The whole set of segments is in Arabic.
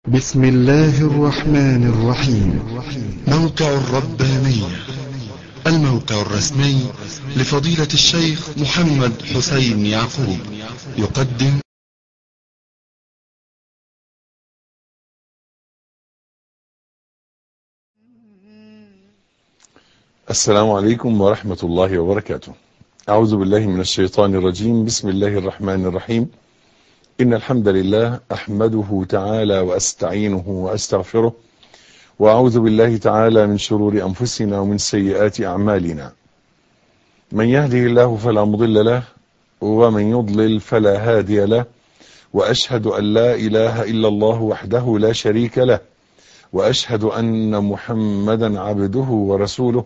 بسم الله الرحمن الرحيم. موقع الربانية، الموقع الرسمي لفضيلة الشيخ محمد حسين يعقوب، يقدم السلام عليكم ورحمة الله وبركاته. أعوذ بالله من الشيطان الرجيم. بسم الله الرحمن الرحيم. إن الحمد لله أحمده تعالى وأستعينه وأستغفره، وأعوذ بالله تعالى من شرور أنفسنا ومن سيئات أعمالنا. من يهده الله فلا مضل له، ومن يضلل فلا هادي له، وأشهد أن لا إله إلا الله وحده لا شريك له، وأشهد أن محمدا عبده ورسوله.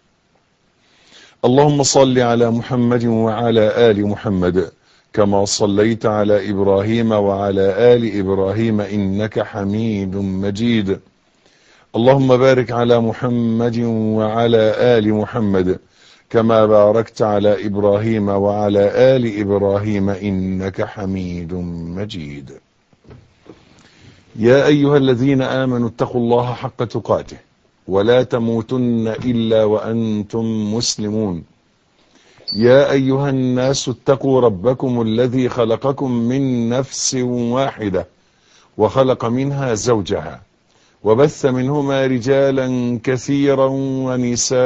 اللهم صل على محمد وعلى آل محمد كما صليت على إبراهيم وعلى آل إبراهيم إنك حميد مجيد. اللهم بارك على محمد وعلى آل محمد كما باركت على إبراهيم وعلى آل إبراهيم إنك حميد مجيد. يا أيها الذين آمنوا اتقوا الله حق تقاته ولا تموتن إلا وأنتم مسلمون. يا أيها الناس اتقوا ربكم الذي خلقكم من نفس واحدة وخلق منها زوجها وبث منهما رجالا كثيرا ونساء،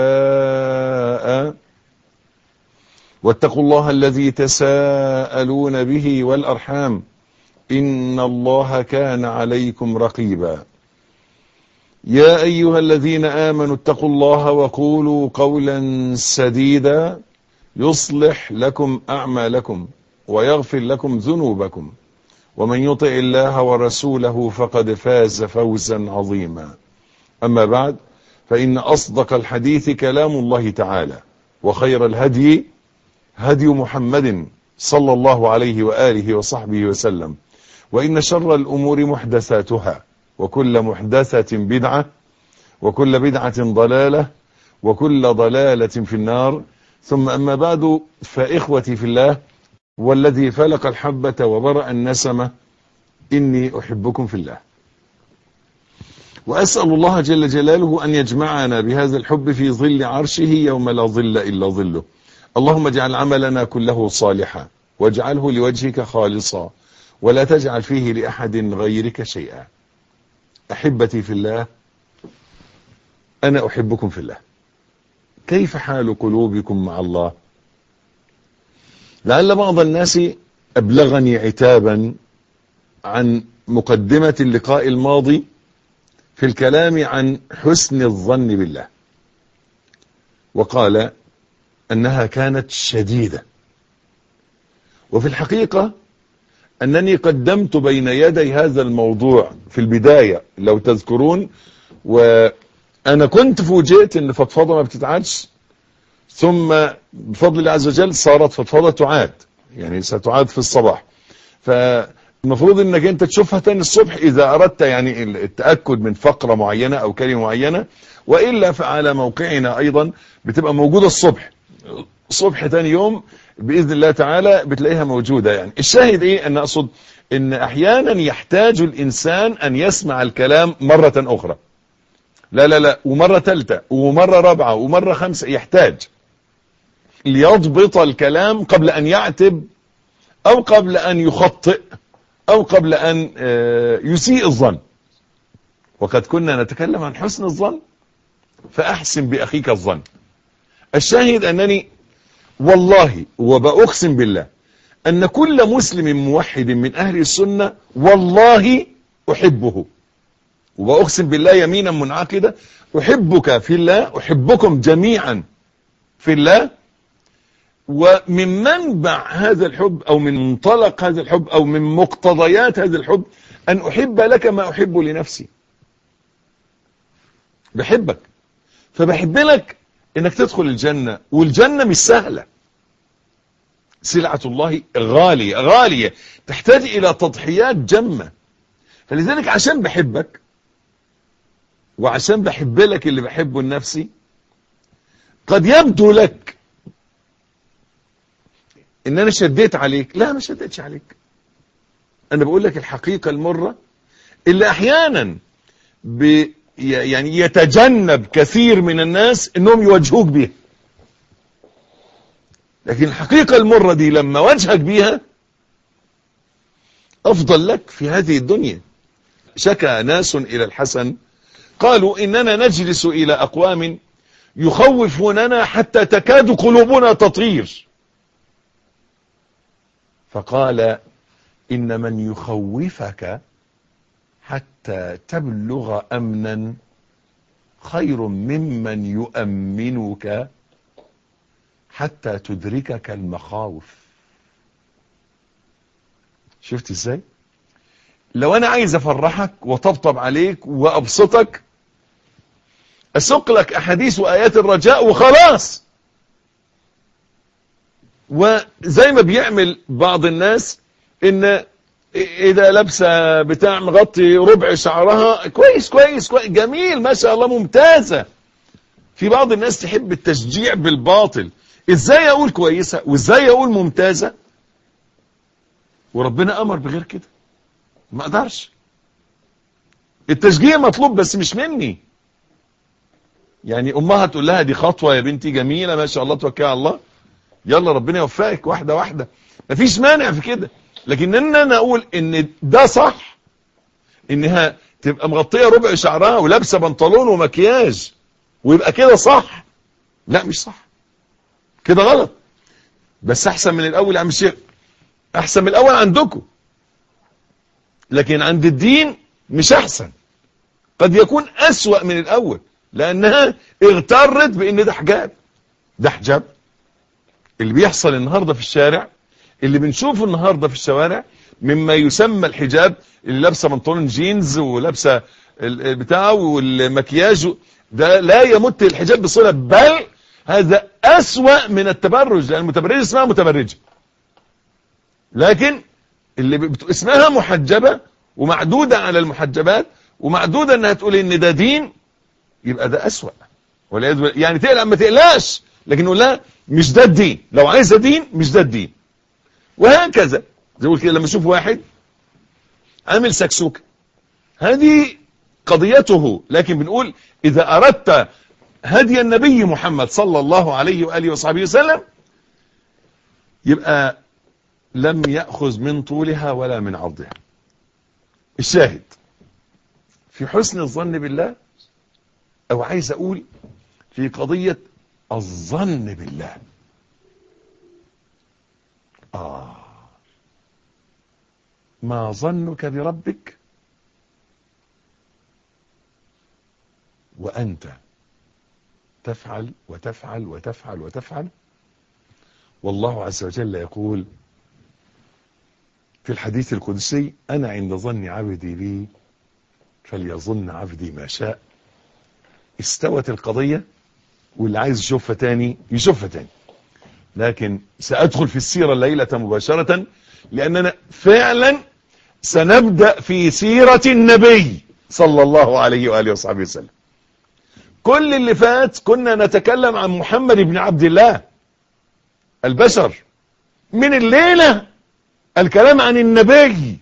واتقوا الله الذي تساءلون به والأرحام إن الله كان عليكم رقيبا. يا أيها الذين آمنوا اتقوا الله وقولوا قولا سديدا يصلح لكم أعمالكم ويغفر لكم ذنوبكم، ومن يطع الله ورسوله فقد فاز فوزا عظيما. أما بعد، فإن أصدق الحديث كلام الله تعالى، وخير الهدي هدي محمد صلى الله عليه وآله وصحبه وسلم، وإن شر الأمور محدثاتها، وكل محدثة بدعة، وكل بدعة ضلالة، وكل ضلالة في النار. ثم أما بعد، فإخوتي في الله والذي فلق الحبة وبرأ النسمة، إني أحبكم في الله، وأسأل الله جل جلاله أن يجمعنا بهذا الحب في ظل عرشه يوم لا ظل إلا ظله. اللهم اجعل عملنا كله صالحا، واجعله لوجهك خالصا، ولا تجعل فيه لأحد غيرك شيئا. أحبتي في الله، أنا أحبكم في الله. كيف حال قلوبكم مع الله؟ لعل بعض الناس أبلغني عتابا عن مقدمة اللقاء الماضي في الكلام عن حسن الظن بالله، وقال أنها كانت شديدة. وفي الحقيقة أنني قدمت بين يدي هذا الموضوع في البداية لو تذكرون، وأنا كنت فوجئت أن فضفضة ما بتتعادش، ثم بفضل الله عز وجل صارت فضفضة تعاد، يعني ستعاد في الصباح. فالمفروض أنك أنت تشوفها تاني الصبح إذا أردت يعني التأكد من فقرة معينة أو كلمة معينة، وإلا فعلى موقعنا أيضا بتبقى موجودة الصبح تاني يوم بإذن الله تعالى بتلاقيها موجودة. يعني الشاهد إيه؟ أن أقصد أن أحيانا يحتاج الإنسان أن يسمع الكلام مرة أخرى، لا ومرة ثالثة ومرة رابعة ومرة خمسة، يحتاج ليضبط الكلام قبل أن يعتب أو قبل أن يخطئ أو قبل أن يسيء الظن. وقد كنا نتكلم عن حسن الظن، فأحسن بأخيك الظن. الشاهد أنني والله وبأقسم بالله أن كل مسلم موحد من أهل السنة والله أحبه، وبأقسم بالله يمينا منعقدة أحبك في الله، أحبكم جميعا في الله. ومن منبع هذا الحب أو من منطلق هذا الحب أو من مقتضيات هذا الحب أن أحب لك ما أحب لنفسي. بحبك، فبحب لك إنك تدخل الجنة، والجنة مش سهلة، سلعة الله غالية غالية، تحتاج إلى تضحيات جمة. فلذلك عشان بحبك وعشان بحب لك اللي بحبه لنفسي، قد يبدو لك ان انا شديت عليك. لا، ما شديتش عليك، انا بقول لك الحقيقة المرة اللي احيانا يعني يتجنب كثير من الناس انهم يواجهوك بيها، لكن الحقيقة المرة دي لما واجهك بيها افضل لك في هذه الدنيا. شكى ناس الى الحسن قالوا اننا نجلس الى اقوام يخوفوننا حتى تكاد قلوبنا تطير، فقال ان من يخوفك حتى تبلغ امنا خير ممن يؤمنك حتى تدركك المخاوف. شفت ازاي؟ لو انا عايز افرحك وطبطب عليك وابسطك اسوق لك احاديث وايات الرجاء وخلاص. وزي ما بيعمل بعض الناس ان اذا لابسه بتاع مغطي ربع شعرها كويس كويس كويس جميل ما شاء الله ممتازه. في بعض الناس تحب التشجيع بالباطل، ازاي اقول كويسه وازاي اقول ممتازه وربنا امر بغير كده؟ ما اقدرش. التشجيع مطلوب بس مش مني. يعني امها تقول لها دي خطوه يا بنتي جميله ما شاء الله توكلي على الله يلا ربنا يوفقك واحده واحده، مفيش مانع في كده. لكن ان انا اقول ان ده صح انها تبقى مغطيه ربع شعرها ولابسه بنطلون ومكياج ويبقى كده صح، لا مش صح، كده غلط. بس احسن من الاول يا عم الشيخ، احسن من الاول عندكم، لكن عند الدين مش احسن، قد يكون اسوأ من الاول لانها اغترت بان ده حجاب. ده حجاب. اللي بيحصل النهاردة في الشارع، اللي بنشوفه النهاردة في الشوارع مما يسمى الحجاب، اللي لابسه بنطلون جينز ولابسه البتاع والمكياج، ده لا يمت الحجاب بصلة، بل هذا أسوأ من التبرج، لأن المتبرجة اسمها متبرجة، لكن اللي اسمها محجبة ومعدودة على المحجبات ومعدودة انها تقول ان ده دين، يبقى ده أسوأ. يعني تقلق ما تقلقش، لكن نقول لها مش ده الدين، لو عايزة دين مش ده الدين. وهكذا زي ما كده لما اشوف واحد عامل سكسوكة، هذه قضيته، لكن بنقول إذا أردت هدي النبي محمد صلى الله عليه وآله وصحبه وسلم يبقى لم يأخذ من طولها ولا من عرضها. الشاهد في حسن الظن بالله، أو عايز أقول في قضية الظن بالله. ما ظنك بربك وأنت تفعل وتفعل وتفعل وتفعل، والله عز وجل يقول في الحديث القدسي: أنا عند ظن عبدي بي فليظن عبدي ما شاء. استوت القضية، واللي عايز يشوفها تاني يشوفها تاني. لكن سأدخل في السيرة الليلة مباشرة، لأننا فعلا سنبدأ في سيرة النبي صلى الله عليه وآله وصحبه وسلم. كل اللي فات كنا نتكلم عن محمد بن عبد الله البشر، من الليلة الكلام عن النبي.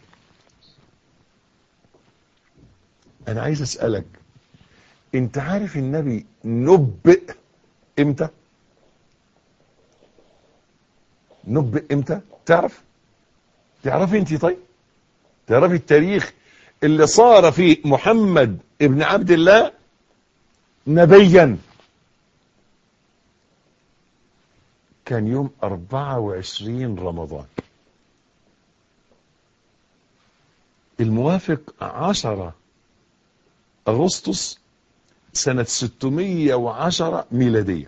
أنا عايز أسألك، أنت عارف النبي نبئ إمتى؟ نبئ إمتى؟ تعرفي أنت؟ طيب تعرفي التاريخ اللي صار فيه محمد ابن عبد الله نبيا؟ كان يوم 24 رمضان الموافق 10 أغسطس سنة 610 ميلادية،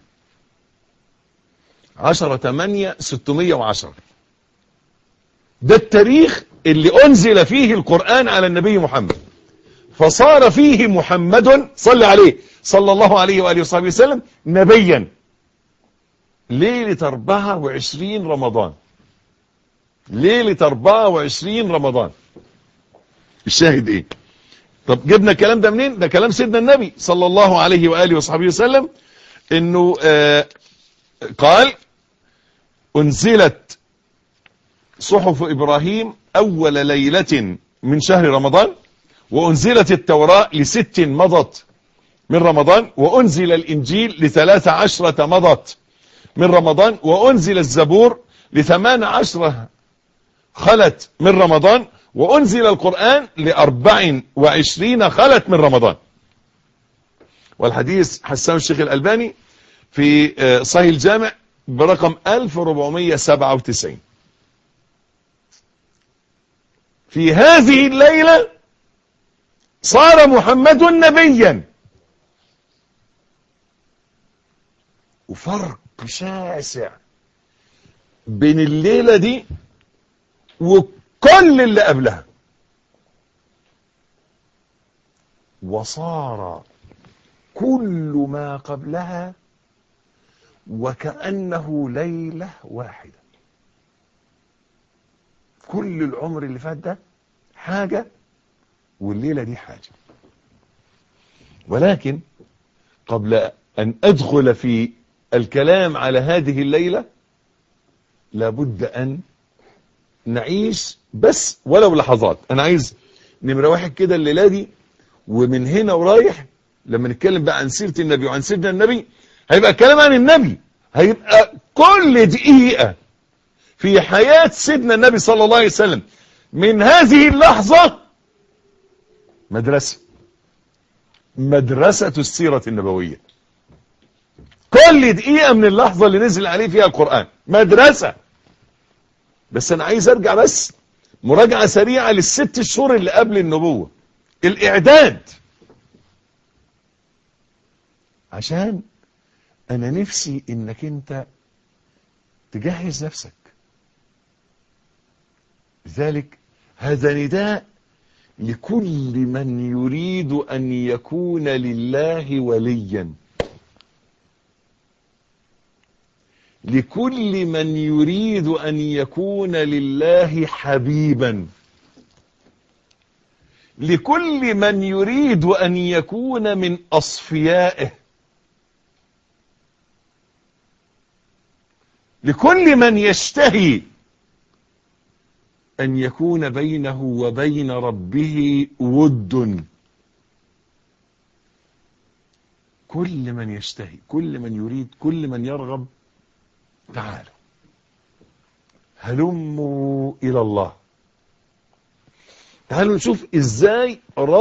10/8/610. ده التاريخ اللي أنزل فيه القرآن على النبي محمد، فصار فيه محمد صلى عليه صلى الله عليه وآله وصحبه وسلم نبيا. ليلة 24 رمضان، ليلة 24 رمضان. الشاهد ايه؟ طب جبنا الكلام ده منين؟ ده كلام سيدنا النبي صلى الله عليه وآله وصحبه وسلم، انه قال: انزلت صحف ابراهيم اول ليلة من شهر رمضان، وأنزلت التوراة ل6 مضت من رمضان، وأنزل الإنجيل ل13 مضت من رمضان، وأنزل الزبور ل18 خلت من رمضان، وأنزل القرآن ل24 خلت من رمضان. والحديث حسن الشيخ الألباني في صحيح الجامع برقم 1497. في هذه الليلة صار محمد نبيا. وفرق شاسع بين الليلة دي وكل اللي قبلها. وصار كل ما قبلها وكأنه ليلة واحدة. كل العمر اللي فات ده حاجة، والليلة دي حاجة. ولكن قبل أن أدخل في الكلام على هذه الليلة لابد أن نعيش بس ولو لحظات. أنا عايز نمرة واحد كده الليلة دي، ومن هنا ورايح لما نتكلم بقى عن سيرة النبي وعن سيدنا النبي هيبقى الكلام عن النبي، هيبقى كل دقيقة في حياة سيدنا النبي صلى الله عليه وسلم من هذه اللحظة مدرسة السيرة النبوية. كل دقيقة من اللحظة اللي نزل عليه فيها القرآن مدرسة. بس أنا عايز أرجع بس مراجعة سريعة لل6 شهور اللي قبل النبوة، الإعداد. عشان أنا نفسي إنك أنت تجهز نفسك. لذلك هذا نداء لكل من يريد أن يكون لله وليا، لكل من يريد أن يكون لله حبيبا، لكل من يريد أن يكون من أصفيائه، لكل من يشتهي أن يكون بينه وبين ربه ود. كل من يشتهي، كل من يريد، كل من يرغب، تعالوا هلموا إلى الله. تعالوا نشوف إزاي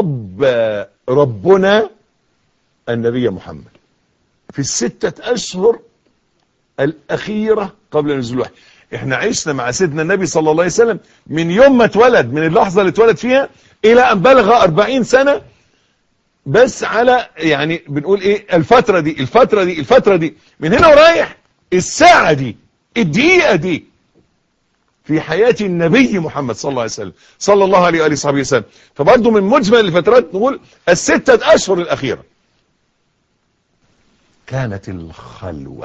ربنا النبي محمد في ال6 أشهر الأخيرة قبل نزول الوحي. احنا عشنا مع سيدنا النبي صلى الله عليه وسلم من يوم ما اتولد، من اللحظة اللي اتولد فيها إلى أن بلغ 40 سنة، بس على يعني بنقول إيه الفترة دي من هنا ورايح، الساعة دي، الدقيقة دي في حياة النبي محمد صلى الله عليه وسلم، صلى الله عليه وآله وصحبه وسلم. فبرضه من مجمل الفترات نقول ال6 أشهر الأخيرة كانت الخلوة.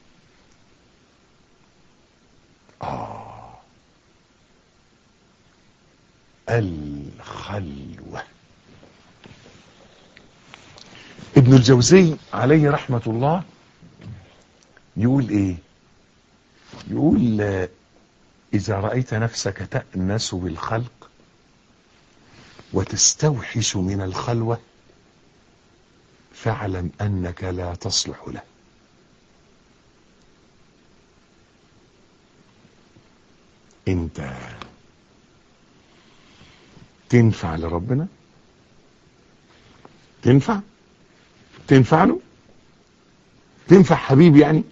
الخلوة. ابن الجوزي عليه رحمة الله يقول ايه؟ يقول إذا رأيت نفسك تأنس بالخلق وتستوحش من الخلوة فاعلم أنك لا تصلح له. انت تنفع لربنا؟ تنفع له؟ تنفع حبيب يعني؟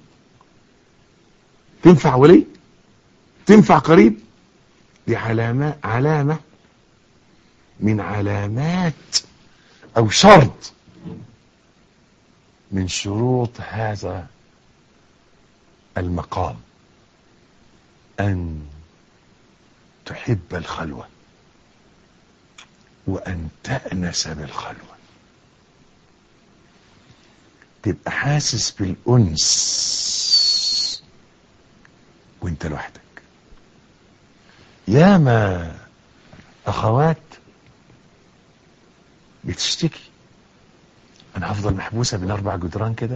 تنفع ولي؟ تنفع قريب؟ دي علامة من علامات أو شرط من شروط هذا المقام، أن تحب الخلوة وأن تأنس بالخلوة، تبقى حاسس بالأنس وانت لوحدك. ياما أخوات بتشتكي، أنا هفضل محبوسة بين 4 جدران كده،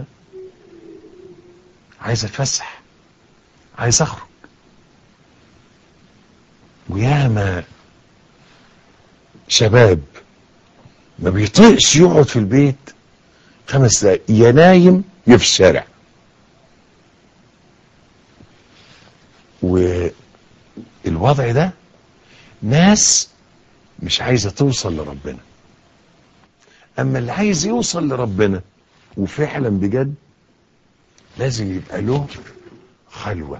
عايز أتفسح، عايز أخرج. وياما شباب ما بيطيقش يقعد في البيت 5 دقايق، يا نايم يا في الشارع. والوضع ده ناس مش عايزة توصل لربنا. اما اللي عايز يوصل لربنا وفعلا بجد لازم يبقى له خلوة.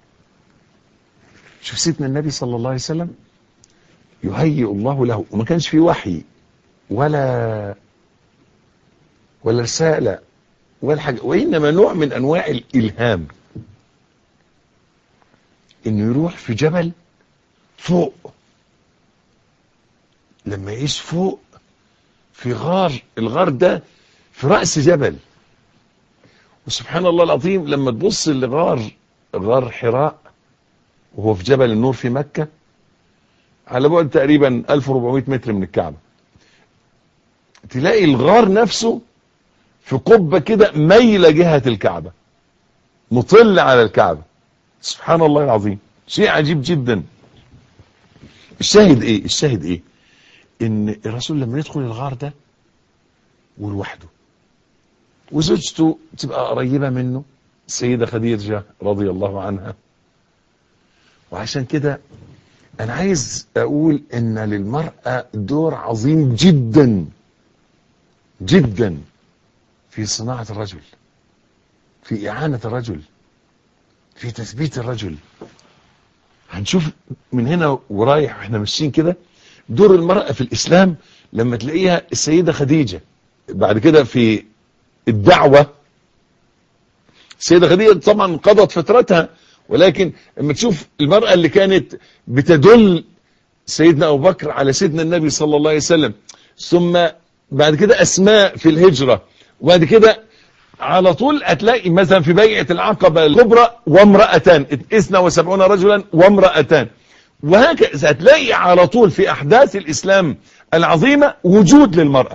شوف سيدنا النبي صلى الله عليه وسلم يهيئ الله له، وما كانش فيه وحي ولا رسالة ولا حاجة، وإنما نوع من أنواع الإلهام، إنه يروح في جبل فوق. لما يعيش فوق في غار، الغار ده في رأس جبل، وسبحان الله العظيم لما تبص غار حراء وهو في جبل النور في مكة، على بعد تقريبا 1400 متر من الكعبة، تلاقي الغار نفسه في قبة كده ميلة جهة الكعبة، مطل على الكعبة. سبحان الله العظيم، شيء عجيب جدا. الشاهد ايه ان الرسول لما يدخل الغار ده ولوحده، وزوجته تبقى قريبة منه، السيدة خديجة رضي الله عنها. وعشان كده انا عايز اقول ان للمرأة دور عظيم جدا جدا في صناعة الرجل، في اعانة الرجل، في تثبيت الرجل. هنشوف من هنا ورايح احنا ماشيين كده دور المرأة في الاسلام. لما تلاقيها السيدة خديجة بعد كده في الدعوة، السيدة خديجة طبعا قضت فترتها، ولكن لما تشوف المرأة اللي كانت بتدل سيدنا أبو بكر على سيدنا النبي صلى الله عليه وسلم، ثم بعد كده أسماء في الهجرة، وبعد كده على طول هتلاقي مثلا في بيعة العقبة الكبرى وامرأتان 72 رجلا وامرأتان، وهكذا هتلاقي على طول في أحداث الإسلام العظيمة وجود للمرأة.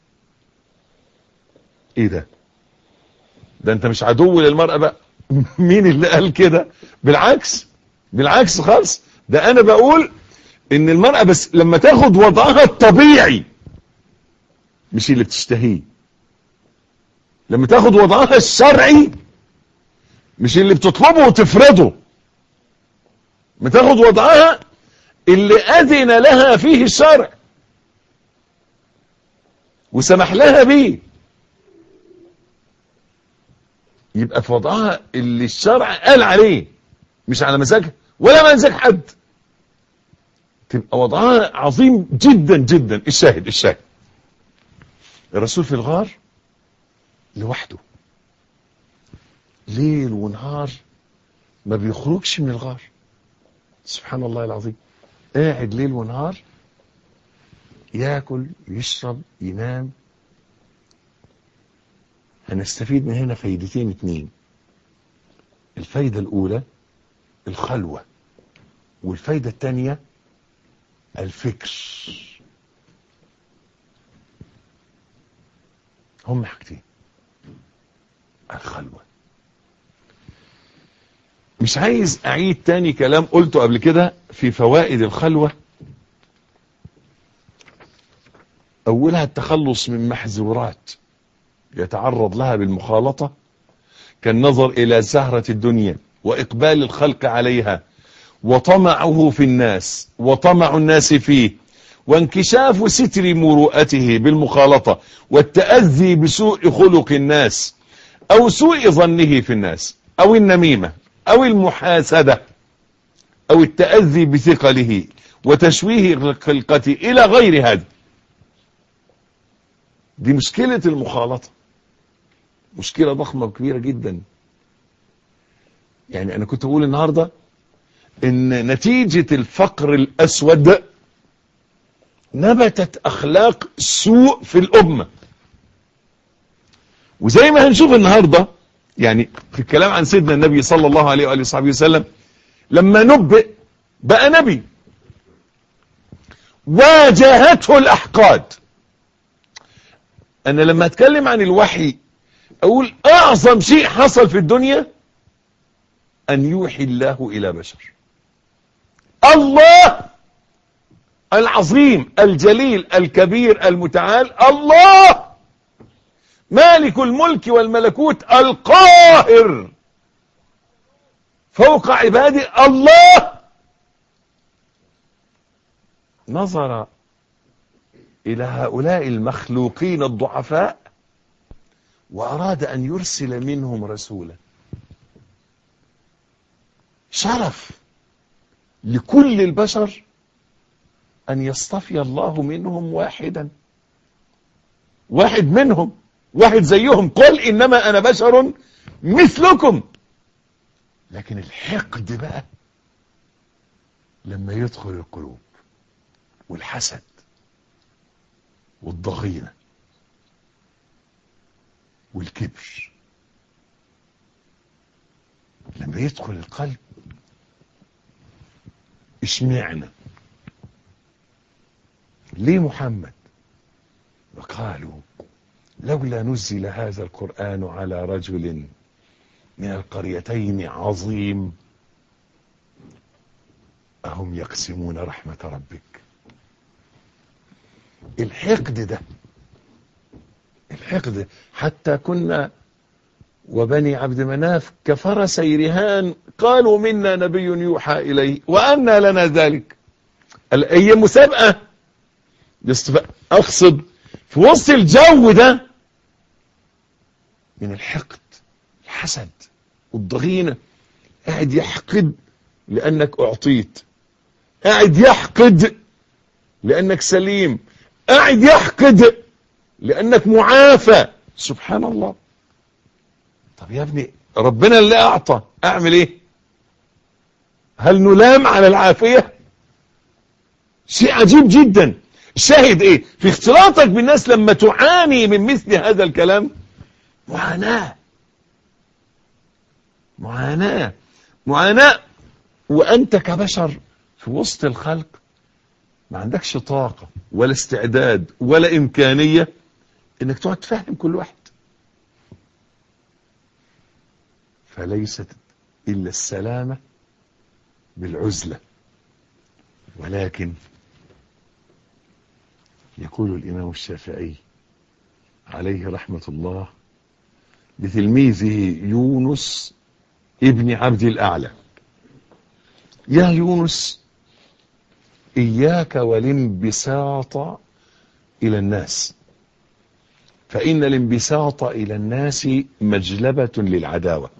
ايه ده انت مش عدو للمرأة بقى. مين اللي قال كده؟ بالعكس خالص. ده انا بقول ان المرأة بس لما تاخد وضعها الطبيعي، مش اللي بتشتهيه، لما تاخد وضعها الشرعي، مش اللي بتطلبه وتفرضه، لما تاخد وضعها اللي اذن لها فيه الشرع وسمح لها بيه، يبقى في وضعها اللي الشرع قال عليه، مش على مزاجها ولا مزاج حد، تبقى وضعها عظيم جدا جدا. الشاهد الرسول في الغار لوحده ليل ونهار، ما بيخرجش من الغار. سبحان الله العظيم، قاعد ليل ونهار ياكل يشرب ينام. هنستفيد من هنا فايدتين 2. الفايدة الأولى الخلوة، والفايدة الثانية الفكر. هم حاجتين. الخلوة، مش عايز أعيد تاني كلام قلته قبل كده في فوائد الخلوة. أولها التخلص من محظورات يتعرض لها بالمخالطة، كالنظر إلى زهرة الدنيا وإقبال الخلق عليها وطمعه في الناس وطمع الناس فيه، وانكشاف ستر مروءته بالمخالطة، والتأذي بسوء خلق الناس أو سوء ظنه في الناس، أو النميمة أو المحاسدة، أو التأذي بثقله وتشويه الخلقة إلى غير هذا. دي مشكلة المخالطة، مشكلة ضخمة وكبيرة جدا. يعني أنا كنت أقول النهاردة إن نتيجة الفقر الأسود نبتت أخلاق سوء في الأمة. وزي ما هنشوف النهاردة يعني في الكلام عن سيدنا النبي صلى الله عليه وآله وصحبه وسلم، لما نبئ بقى نبي واجهته الأحقاد. أنا لما أتكلم عن الوحي أقول أعظم شيء حصل في الدنيا أن يوحي الله إلى بشر. الله العظيم الجليل الكبير المتعال الله مالك الملك والملكوت القاهر فوق عباده الله. نظر إلى هؤلاء المخلوقين الضعفاء وأراد أن يرسل منهم رسولا. شرف لكل البشر أن يصطفي الله منهم واحدا، واحد منهم، واحد زيهم. قل إنما أنا بشر مثلكم. لكن الحقد بقى لما يدخل القلوب، والحسد والضغينة والكبر لما يدخل القلب. اشمعنا ليه محمد؟ وقالوا لولا نزل هذا القرآن على رجل من القريتين عظيم أهم يقسمون رحمة ربك. الحقد حتى كنا وبني عبد مناف كفرسي رهان قالوا منا نبي يوحى إليه وأنى لنا ذلك. هي مسابقة، أقصد في وسط الجو ده من الحقد الحسد والضغينة. قاعد يحقد لأنك أعطيت، قاعد يحقد لأنك سليم، قاعد يحقد لأنك معافى. سبحان الله. طب يا ابني ربنا اللي أعطى، أعمل إيه؟ هل نلام على العافية؟ شيء عجيب جدا. الشاهد إيه في اختلاطك بالناس لما تعاني من مثل هذا الكلام؟ معاناة. وأنت كبشر في وسط الخلق ما عندكش طاقة ولا استعداد ولا إمكانية إنك تقعد تفهم كل واحد. فليست إلا السلامة بالعزلة. ولكن يقول الإمام الشافعي عليه رحمة الله لتلميذه يونس ابن عبد الأعلى: يا يونس إياك والانبساط إلى الناس، فإن الانبساط إلى الناس مجلبة للعداوة،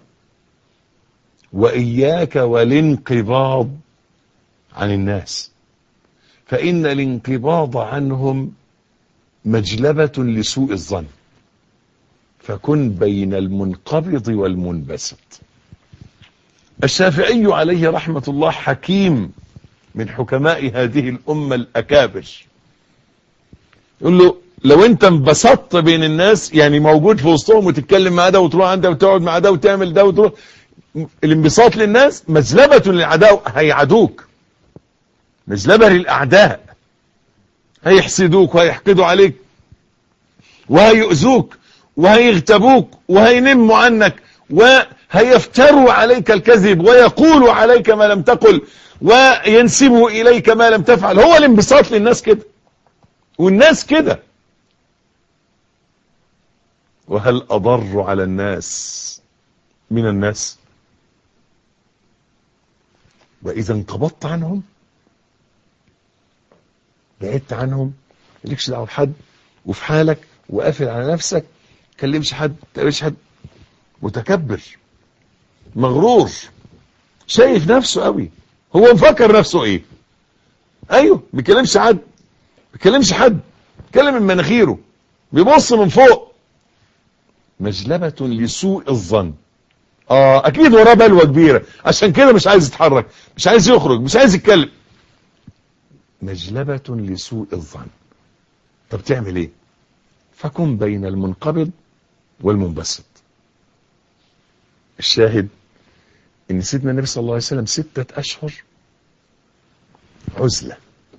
وإياك والانقباض عن الناس، فإن الانقباض عنهم مجلبة لسوء الظن، فكن بين المنقبض والمنبسط. الشافعي عليه رحمة الله حكيم من حكماء هذه الأمة الأكابر. يقول له لو انت انبسطت بين الناس، يعني موجود في وسطهم وتتكلم مع ده وتروح عند ده وتقعد مع ده وتعمل ده وتروح، الانبساط للناس مجلبة للعداء، هيعدوك، مجلبة للأعداء، هيحسدوك وهيحقدوا عليك وهيؤذوك وهيغتابوك وهينموا عنك وهيفتروا عليك الكذب ويقولوا عليك ما لم تقل وينسبوا إليك ما لم تفعل. هو الانبساط للناس كده، والناس كده. وهل أضر على الناس من الناس؟ وإذا انقبضت عنهم، بعدت عنهم، مالكش دعوه بحد وفي حالك وقافل على نفسك، تكلمش حد، تقابلش حد، متكبر، مغرور، شايف نفسه قوي، هو مفكر نفسه ايه؟ ايوه، بيكلمش حد، بيكلم من مناخيره، بيبص من فوق. مجلبة لسوء الظن. اكيد وراه بلوى كبيرة، عشان كده مش عايز يتحرك، مش عايز يخرج، مش عايز يتكلم. مجلبة لسوء الظن. طب تعمل ايه؟ فكن بين المنقبض والمنبسط. الشاهد ان سيدنا النبي صلى الله عليه وسلم 6 أشهر عزلة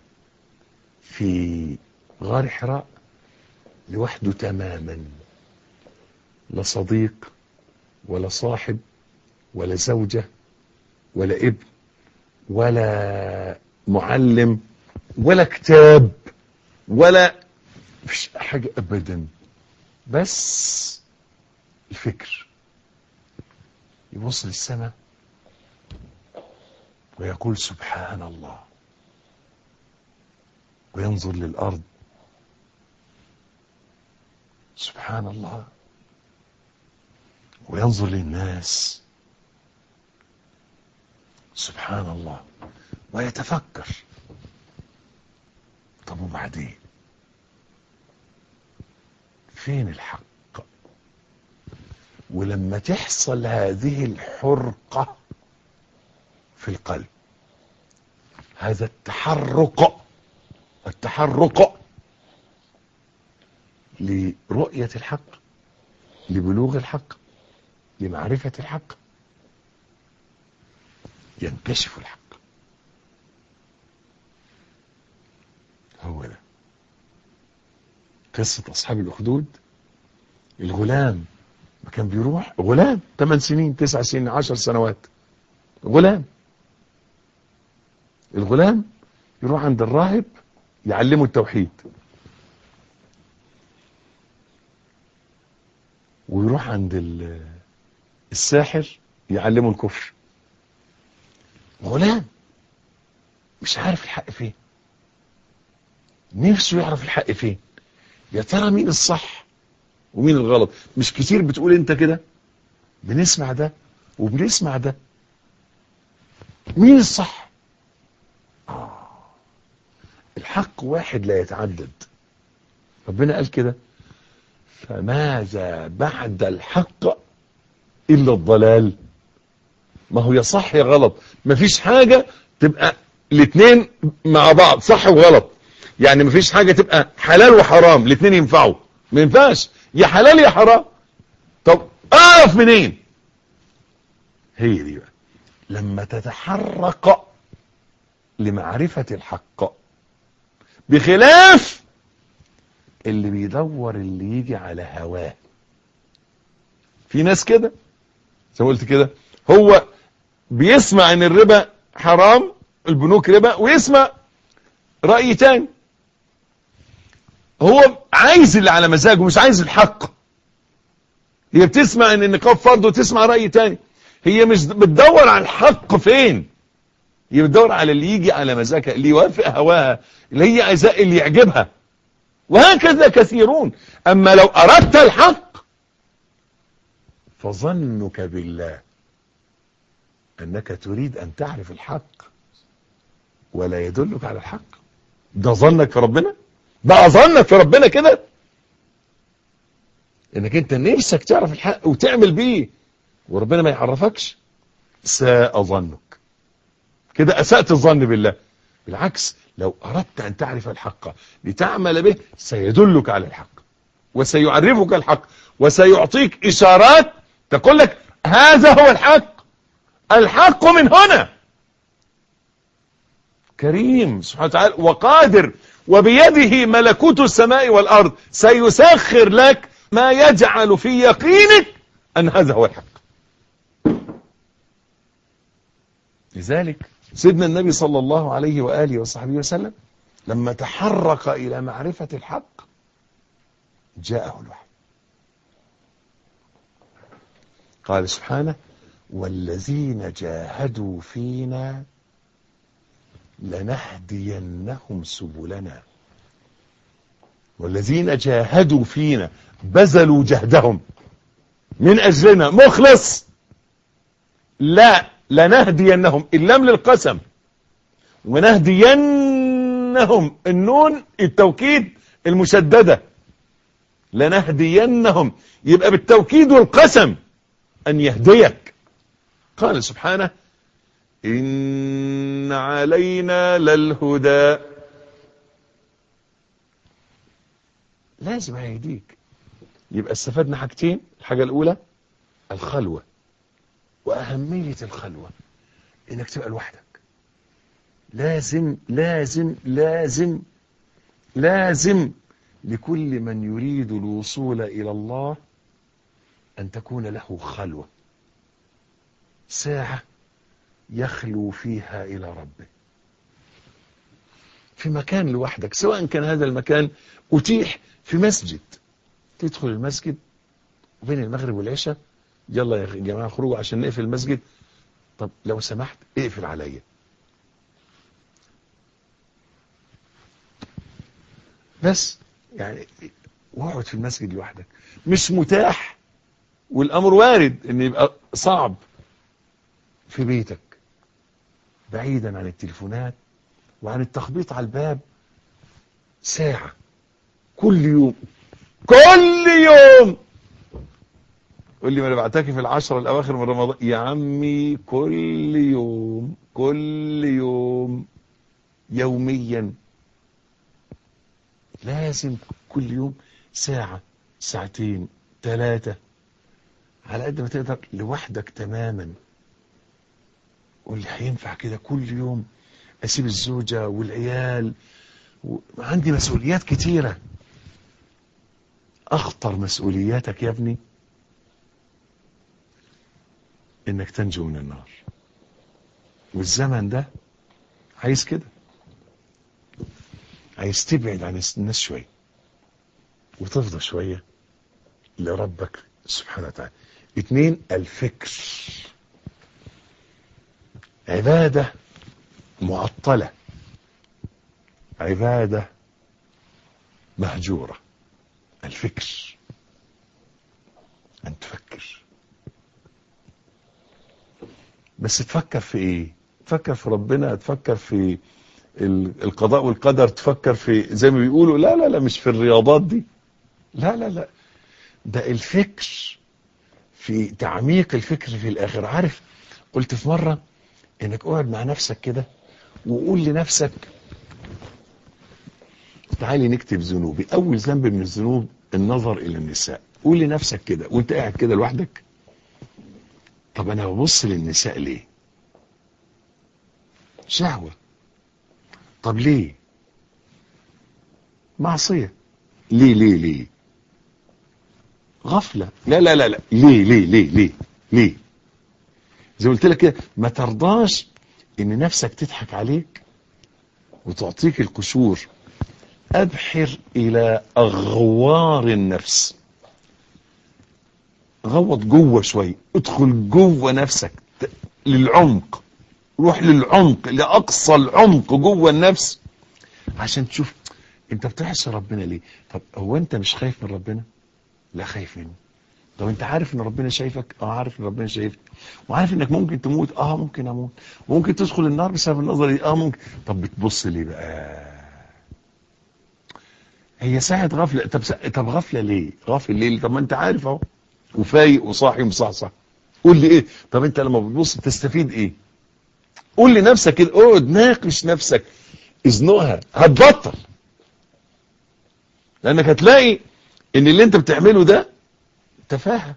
في غار حراء لوحده تماما، لا صديق ولا صاحب ولا زوجة ولا ابن ولا معلم ولا كتاب ولا مفيش حاجة ابدا، بس الفكر. يبص للسماء ويقول سبحان الله، وينظر للأرض سبحان الله، وينظر للناس سبحان الله، ويتفكر طب وبعدين فين الحق؟ ولما تحصل هذه الحرقة في القلب، هذا التحرق لرؤية الحق، لبلوغ الحق، لمعرفة الحق، ينكشف الحق. هو ده قصة أصحاب الأخدود. الغلام ما كان بيروح، غلام 8 سنين 9 سنين 10 سنوات، الغلام يروح عند الراهب يعلمه التوحيد، ويروح عند الساحر يعلمه الكفر. غلام مش عارف الحق فين، نفسه يعرف الحق فين، يا ترى مين الصح ومين الغلط. مش كتير بتقول انت كده؟ بنسمع ده وبنسمع ده، مين الصح؟ الحق واحد لا يتعدد. ربنا قال كده فماذا بعد الحق إلا الضلال. ما هو يا صح يا غلط، مفيش حاجة تبقى الاثنين مع بعض صح وغلط. يعني مفيش حاجة تبقى حلال وحرام الاثنين ينفعوا، ما ينفعش، يا حلال يا حرام. طب اعرف منين؟ هي دي بقى لما تتحرك لمعرفة الحق، بخلاف اللي بيدور اللي يجي على هواه. في ناس كده زي ما قلت كده، هو بيسمع ان الربا حرام، البنوك ربا، ويسمع رأي تاني. هو عايز اللي على مزاجه مش عايز الحق. هي بتسمع ان النقاب فرض وتسمع رأي تاني، هي مش بتدور على الحق فين، هي بتدور على اللي يجي على مزاجها، اللي يوافق هواها، اللي هي عايزاه، اللي يعجبها. وهكذا كثيرون. اما لو اردت الحق فظنك بالله انك تريد ان تعرف الحق ولا يدلك على الحق. ده ظنك في ربنا، بقى ظنك في ربنا كده انك انت نفسك تعرف الحق وتعمل بيه وربنا ما يعرفكش. ساء ظنك كده، اسأت الظن بالله. بالعكس، لو اردت ان تعرف الحق لتعمل به سيدلك على الحق وسيعرفك الحق وسيعطيك اشارات تقول لك هذا هو الحق، الحق من هنا. كريم سبحانه وتعالى وقادر وبيده ملكوت السماء والأرض، سيسخر لك ما يجعل في يقينك أن هذا هو الحق. لذلك سيدنا النبي صلى الله عليه وآله وصحبه وسلم لما تحرك إلى معرفة الحق جاءه الوحي. قال سبحانه والذين جاهدوا فينا لنهدينهم سبلنا. والذين جاهدوا فينا بذلوا جهدهم من أجلنا مخلص. لا لنهدينهم، اللام للقسم، ونهدينهم النون التوكيد المشددة، لنهدينهم يبقى بالتوكيد والقسم أن يهديك. قال سبحانه إن علينا للهدى. لازم هيهديك. يبقى استفدنا حاجتين. الحاجة الأولى الخلوة، وأهمية الخلوة إنك تبقى لوحدك. لازم لازم لازم لازم لكل من يريد الوصول إلى الله أن تكون له خلوة، ساعة يخلو فيها إلى ربه. في مكان لوحدك، سواء كان هذا المكان أتيح في مسجد، تدخل المسجد وبين المغرب والعشاء، يلا يا جماعة خروجوا عشان نقفل المسجد، طب لو سمحت اقفل عليا، بس يعني واقعد في المسجد لوحدك. مش متاح والأمر وارد ان يبقى صعب، في بيتك بعيدا عن التليفونات وعن التخبيط على الباب، ساعة كل يوم، كل يوم. قول لي ما انا بعتكف في العشرة الاواخر من رمضان، يا عمي كل يوم، كل يوم، يوميا، لازم كل يوم ساعة، ساعتين، 3، على قد ما تقدر لوحدك تماما. واللي هينفع كده كل يوم اسيب الزوجة والعيال عندي مسؤوليات كتيرة. اخطر مسؤولياتك يا ابني انك تنجو من النار، والزمن ده عايز كده، عايز تبعد عن الناس شوية وتفضى شوية لربك سبحانه وتعالى. 2، الفكر، عبادة معطلة، عبادة مهجورة. الفكر، أن تفكر، بس تفكر في ايه؟ تفكر في ربنا، تفكر في القضاء والقدر، تفكر في زي ما بيقولوا، لا لا لا، مش في الرياضات دي، لا لا لا، ده الفكر في تعميق الفكر في الآخر. عارف قلت في مرة انك اقعد مع نفسك كده وقول لنفسك تعالي نكتب ذنوبي. اول ذنب من الذنوب النظر الى النساء. قول لنفسك كده وانت قاعد كده لوحدك، طب انا ببص للنساء ليه؟ شهوة. طب ليه؟ معصية. ليه ليه ليه؟ غفلة. لا لا لا لا، ليه ليه ليه ليه ليه؟ زي ما قلت لك كده، ما ترضاش ان نفسك تضحك عليك وتعطيك القشور. ابحر الى اغوار النفس، غوط جوه شويه، ادخل جوه نفسك للعمق، روح للعمق، لاقصى العمق جوه النفس، عشان تشوف انت بتعصي ربنا ليه. طب هو انت مش خايف من ربنا؟ لا خايف منه. طب انت عارف ان ربنا شايفك؟ اه عارف ان ربنا شايفك. وعارف انك ممكن تموت؟ اه ممكن اموت. وممكن تدخل النار بسبب النظر دي؟ اه ممكن. طب بتبص ليه بقى؟ هي ساعة غفلة. طب غفلة ليه؟ غافل ليه؟ طب ما انت عارف اهو وفايق وصاحي ومصحصح. قول لي ايه؟ طب انت لما بتبص بتستفيد ايه؟ قول لنفسك كده، اقعد ناقش نفسك، ازنقها، هتبطل. لانك هتلاقي ان اللي انت بتعمله ده تفاهة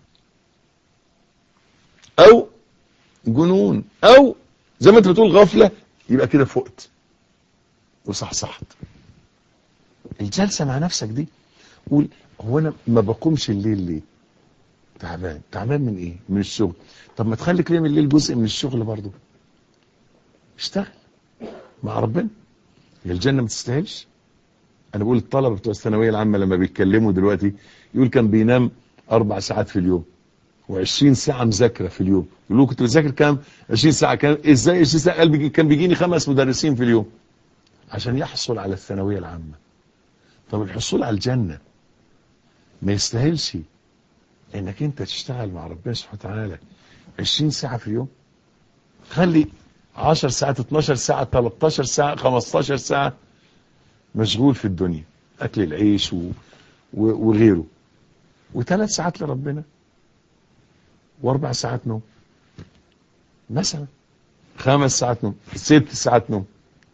او جنون، او زي ما انت بتقول غفلة، يبقى كده فقت وصحصحت. الجلسة مع نفسك دي، قول هو انا ما بقومش الليل ليه؟ تعبان. تعبان من ايه؟ من الشغل. طب ما تخلي كلام الليل جزء من الشغل برضو، اشتغل مع ربنا. هي الجنة ما تستاهلش؟ انا بقول الطلبة بتوع الثانوية العامة لما بيتكلموا دلوقتي، يقول كان بينام 4 ساعات في اليوم و20 ساعة مذاكرة في اليوم. يقول له كنت بذاكر كام؟ 20 ساعة. كان ازاي 20 ساعة؟ قال كان بيجيني 5 مدرسين في اليوم عشان يحصل على الثانوية العامة. طب الحصول على الجنة ما يستاهلش انك انت تشتغل مع ربنا سبحانه وتعالى 20 ساعة في اليوم؟ خلي 10 ساعات، 12 ساعة، 13 ساعة، 15 ساعة مشغول في الدنيا، اكل العيش وغيره، و3 ساعات لربنا، و4 ساعات نوم مثلا، 5 ساعات نوم، 6 ساعات نوم.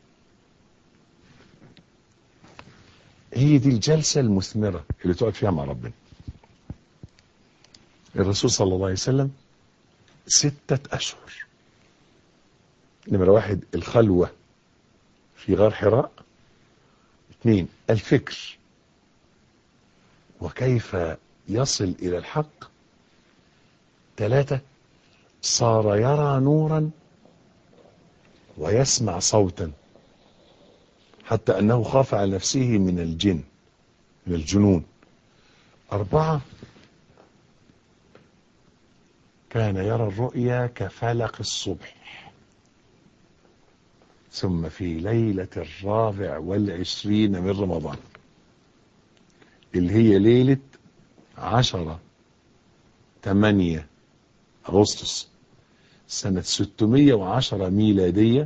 هي دي الجلسة المثمرة اللي تقعد فيها مع ربنا. الرسول صلى الله عليه وسلم 6 أشهر. نمرة 1 الخلوة في غار حراء. 2 الفكر وكيف يصل إلى الحق. 3 صار يرى نورا ويسمع صوتا حتى أنه خاف على نفسه من الجن، من الجنون. 4، كان يرى الرؤيا كفلق الصبح. ثم في ليلة 24 من رمضان، اللي هي ليلة 10/8 أغسطس سنة 610 ميلادية،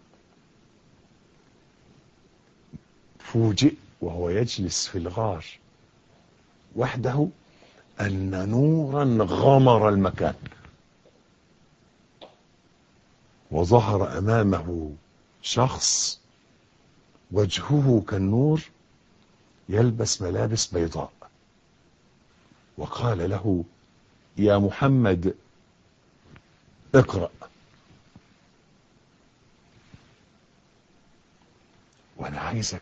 فوجئ وهو يجلس في الغار وحده أن نورا غمر المكان، وظهر أمامه شخص وجهه كالنور يلبس ملابس بيضاء، وقال له: يا محمد اقرأ. وانا عايزك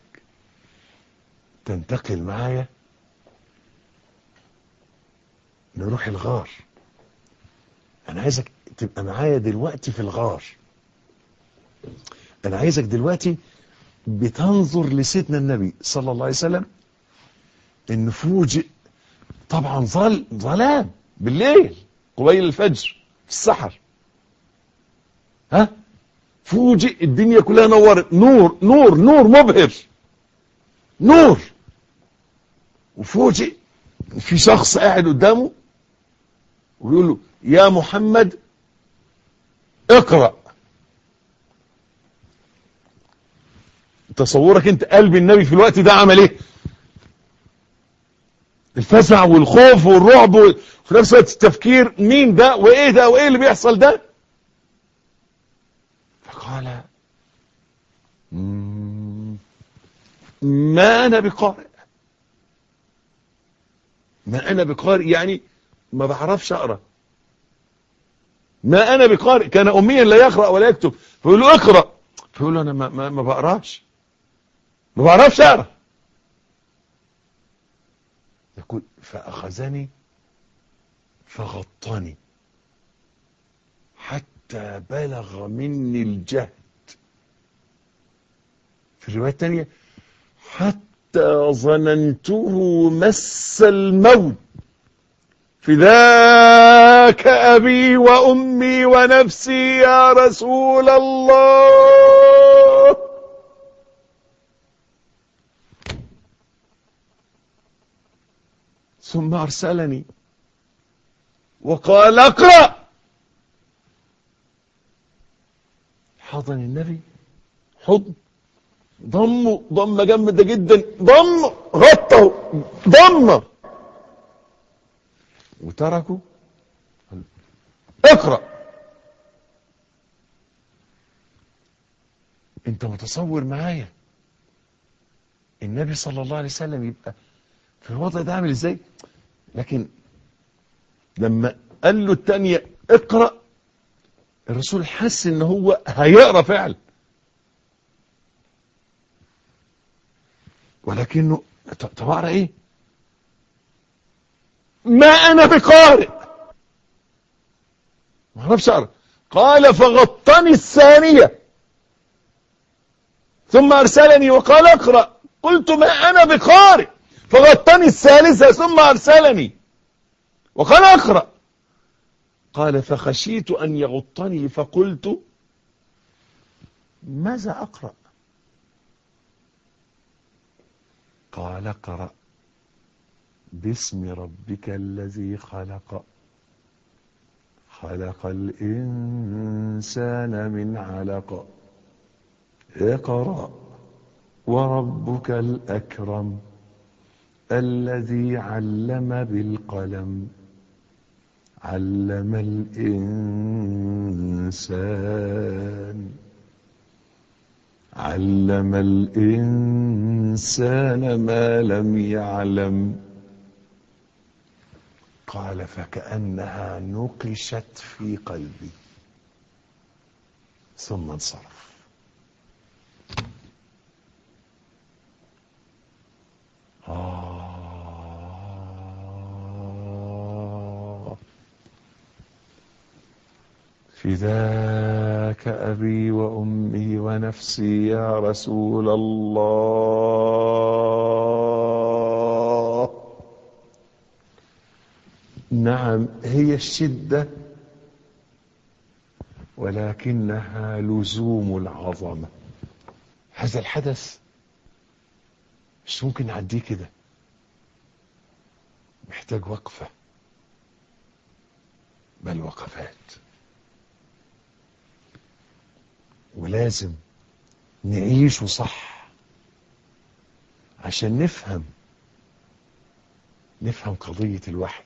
تنتقل معايا نروح الغار. انا عايزك تبقى معايا دلوقتي في الغار. انا عايزك دلوقتي بتنظر لسيدنا النبي صلى الله عليه وسلم، ان فوجئ طبعا ظلام بالليل قبيل الفجر في السحر، فوجئ الدنيا كلها نورت، نور نور نور مبهر، نور. وفوجئ في شخص قاعد قدامه ويقول له: يا محمد اقرأ. تصورك انت قلب النبي في الوقت ده عمل ايه؟ الفزع والخوف والرعب وفي نفس الوقت التفكير، مين ده وايه ده وايه اللي بيحصل ده؟ فقال: ما انا بقارئ. ما انا بقارئ يعني ما بعرفش اقرا. ما انا بقارئ، كان اميا لا يقرأ ولا يكتب، فيقول له: اقرأ، فيقول له: انا ما بقراش، ما بعرفش اقرا. يقول: فاخذني فغطني حتى بلغ مني الجهد. في الرواية الثانية: حتى ظننته مس الموت، فداك أبي وأمي ونفسي يا رسول الله. ثم أرسلني وقال: اقرأ. حضن النبي حضن، ضمه ضمه جامده جدا، ضمه غطه ضمه، وتركه. اقرأ. انت متصور معايا النبي صلى الله عليه وسلم يبقى في الوضع ده عامل ازاي؟ لكن لما قال له الثانية اقرأ، الرسول حس ان هو هيقرأ فعلا، ولكنه طب اقرأ ايه؟ ما انا بقارئ، ما اعرفش اقرأ. قال: فغطني الثانية ثم ارسلني وقال: اقرأ. قلت: ما انا بقارئ. فغطني الثالثة ثم ارسلني وقال: اقرأ. قال: فخشيت ان يغطني فقلت: ماذا اقرأ؟ قال: اقرأ باسم ربك الذي خلق، خلق الإنسان من علق، اقرأ وربك الأكرم الذي علم بالقلم، علم الإنسان ما لم يعلم. قال: فكأنها نقشت في قلبي ثم انصرف. فداك فداك أبي وأمي ونفسي يا رسول الله. نعم هي الشدة، ولكنها لزوم العظمة. هذا الحدث مش ممكن نعديه كده، محتاج وقفة، بل وقفات. ولازم نعيشه صح عشان نفهم قضية الوحي،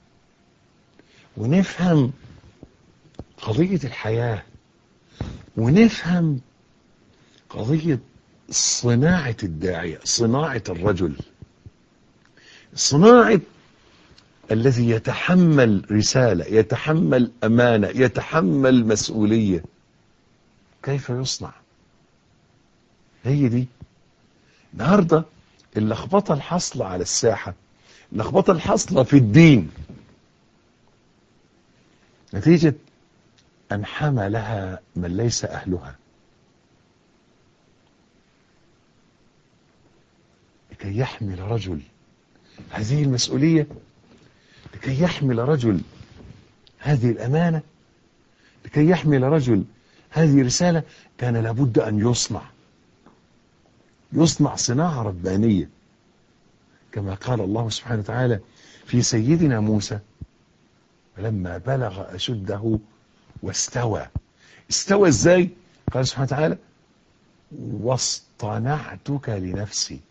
ونفهم قضية الحياة، ونفهم قضية صناعة الداعية، صناعة الرجل، صناعة الذي يتحمل رسالة، يتحمل أمانة، يتحمل مسؤولية. كيف يصنع؟ هي دي النهاردة اللخبطة الحاصلة على الساحة، اللخبطة الحاصلة في الدين، نتيجة أن حملها من ليس أهلها. لكي يحمل رجل هذه المسؤولية، لكي يحمل رجل هذه الأمانة، لكي يحمل رجل هذه الرسالة، كان لابد أن يصنع صناعة ربانية، كما قال الله سبحانه وتعالى في سيدنا موسى: لما بلغ أشده واستوى. استوى ازاي؟ قال سبحانه وتعالى: واصطنعتك لنفسي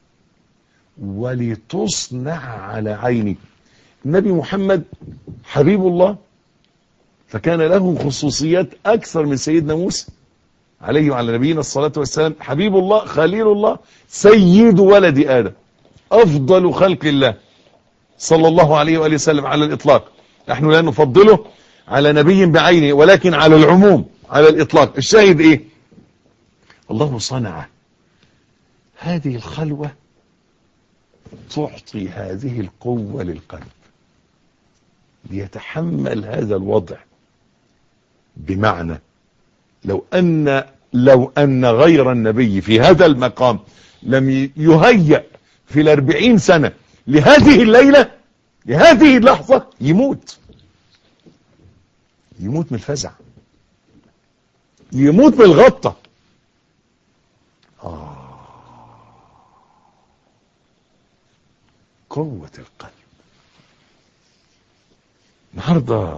ولتصنع على عيني. النبي محمد حبيب الله، فكان له خصوصيات أكثر من سيدنا موسى عليه وعلى نبينا الصلاة والسلام. حبيب الله، خليل الله، سيد ولد آدم، أفضل خلق الله صلى الله عليه وآله وسلم على الإطلاق. نحن لا نفضله على نبي بعينه، ولكن على العموم، على الإطلاق. الشاهد إيه؟ الله صنع هذه الخلوة تعطي هذه القوة للقلب ليتحمل هذا الوضع. بمعنى لو أن غير النبي في هذا المقام لم يهيأ في 40 سنة لهذه الليلة، لهذه اللحظة، يموت من الفزع، يموت من الغطة. قوة القلب. النهارده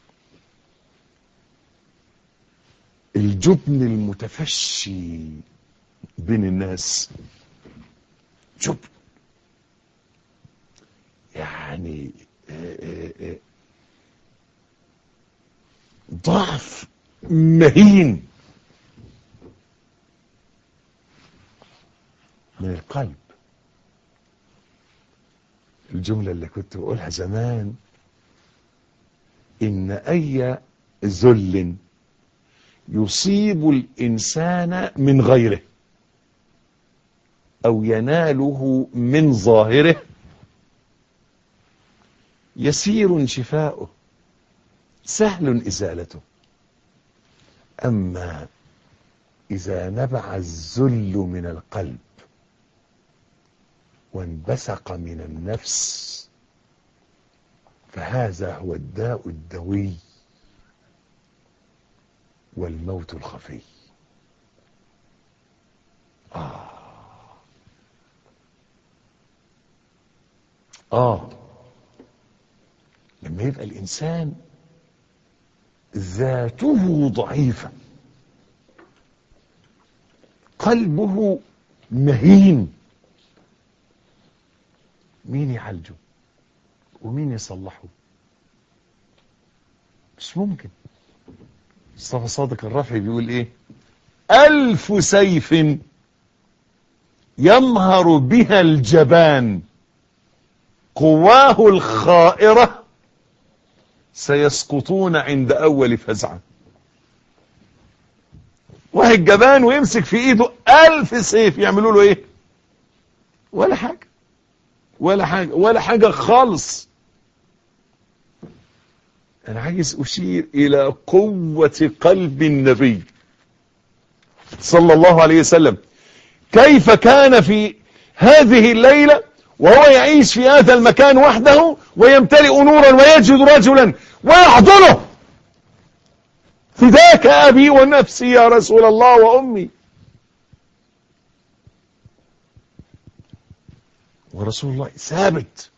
الجبن المتفشي بين الناس، جبن يعني ضعف مهين من القلب. الجملة اللي كنت بقولها زمان: إن أي ذل يصيب الإنسان من غيره أو يناله من ظاهره يسير شفاؤه، سهل إزالته. أما إذا نبع الذل من القلب وانبثق من النفس، فهذا هو الداء الدوي والموت الخفي. لما يبقى الإنسان ذاته ضعيفة، قلبه مهين، مين يعالجه ومين يصلحه؟ مش ممكن. مصطفى صادق الرافعي بيقول ايه: 1000 سيف يمهر بها الجبان قواه الخائرة سيسقطون عند أول فزعة. واحد جبان ويمسك في ايده 1000 سيف، يعملوا له ايه؟ ولا حاجة، ولا حاجة، ولا حاجة خالص. أنا عايز أشير إلى قوة قلب النبي صلى الله عليه وسلم، كيف كان في هذه الليلة وهو يعيش في هذا المكان وحده ويمتلئ نورا ويجد رجلا ويحضنه: فداك أبي ونفسي يا رسول الله وأمي. ورسول الله ثابت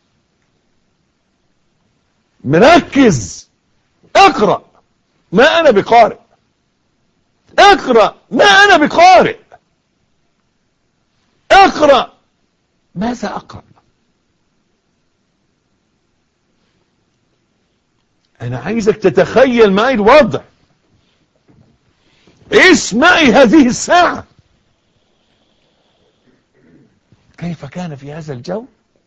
مركز: اقرأ ما أنا بقارئ، اقرأ ما أنا بقارئ، اقرأ. ماذا أقرأ؟ أنا عايزك تتخيل معي الوضع، عيش معي هذه الساعة، كيف كان في هذا الجو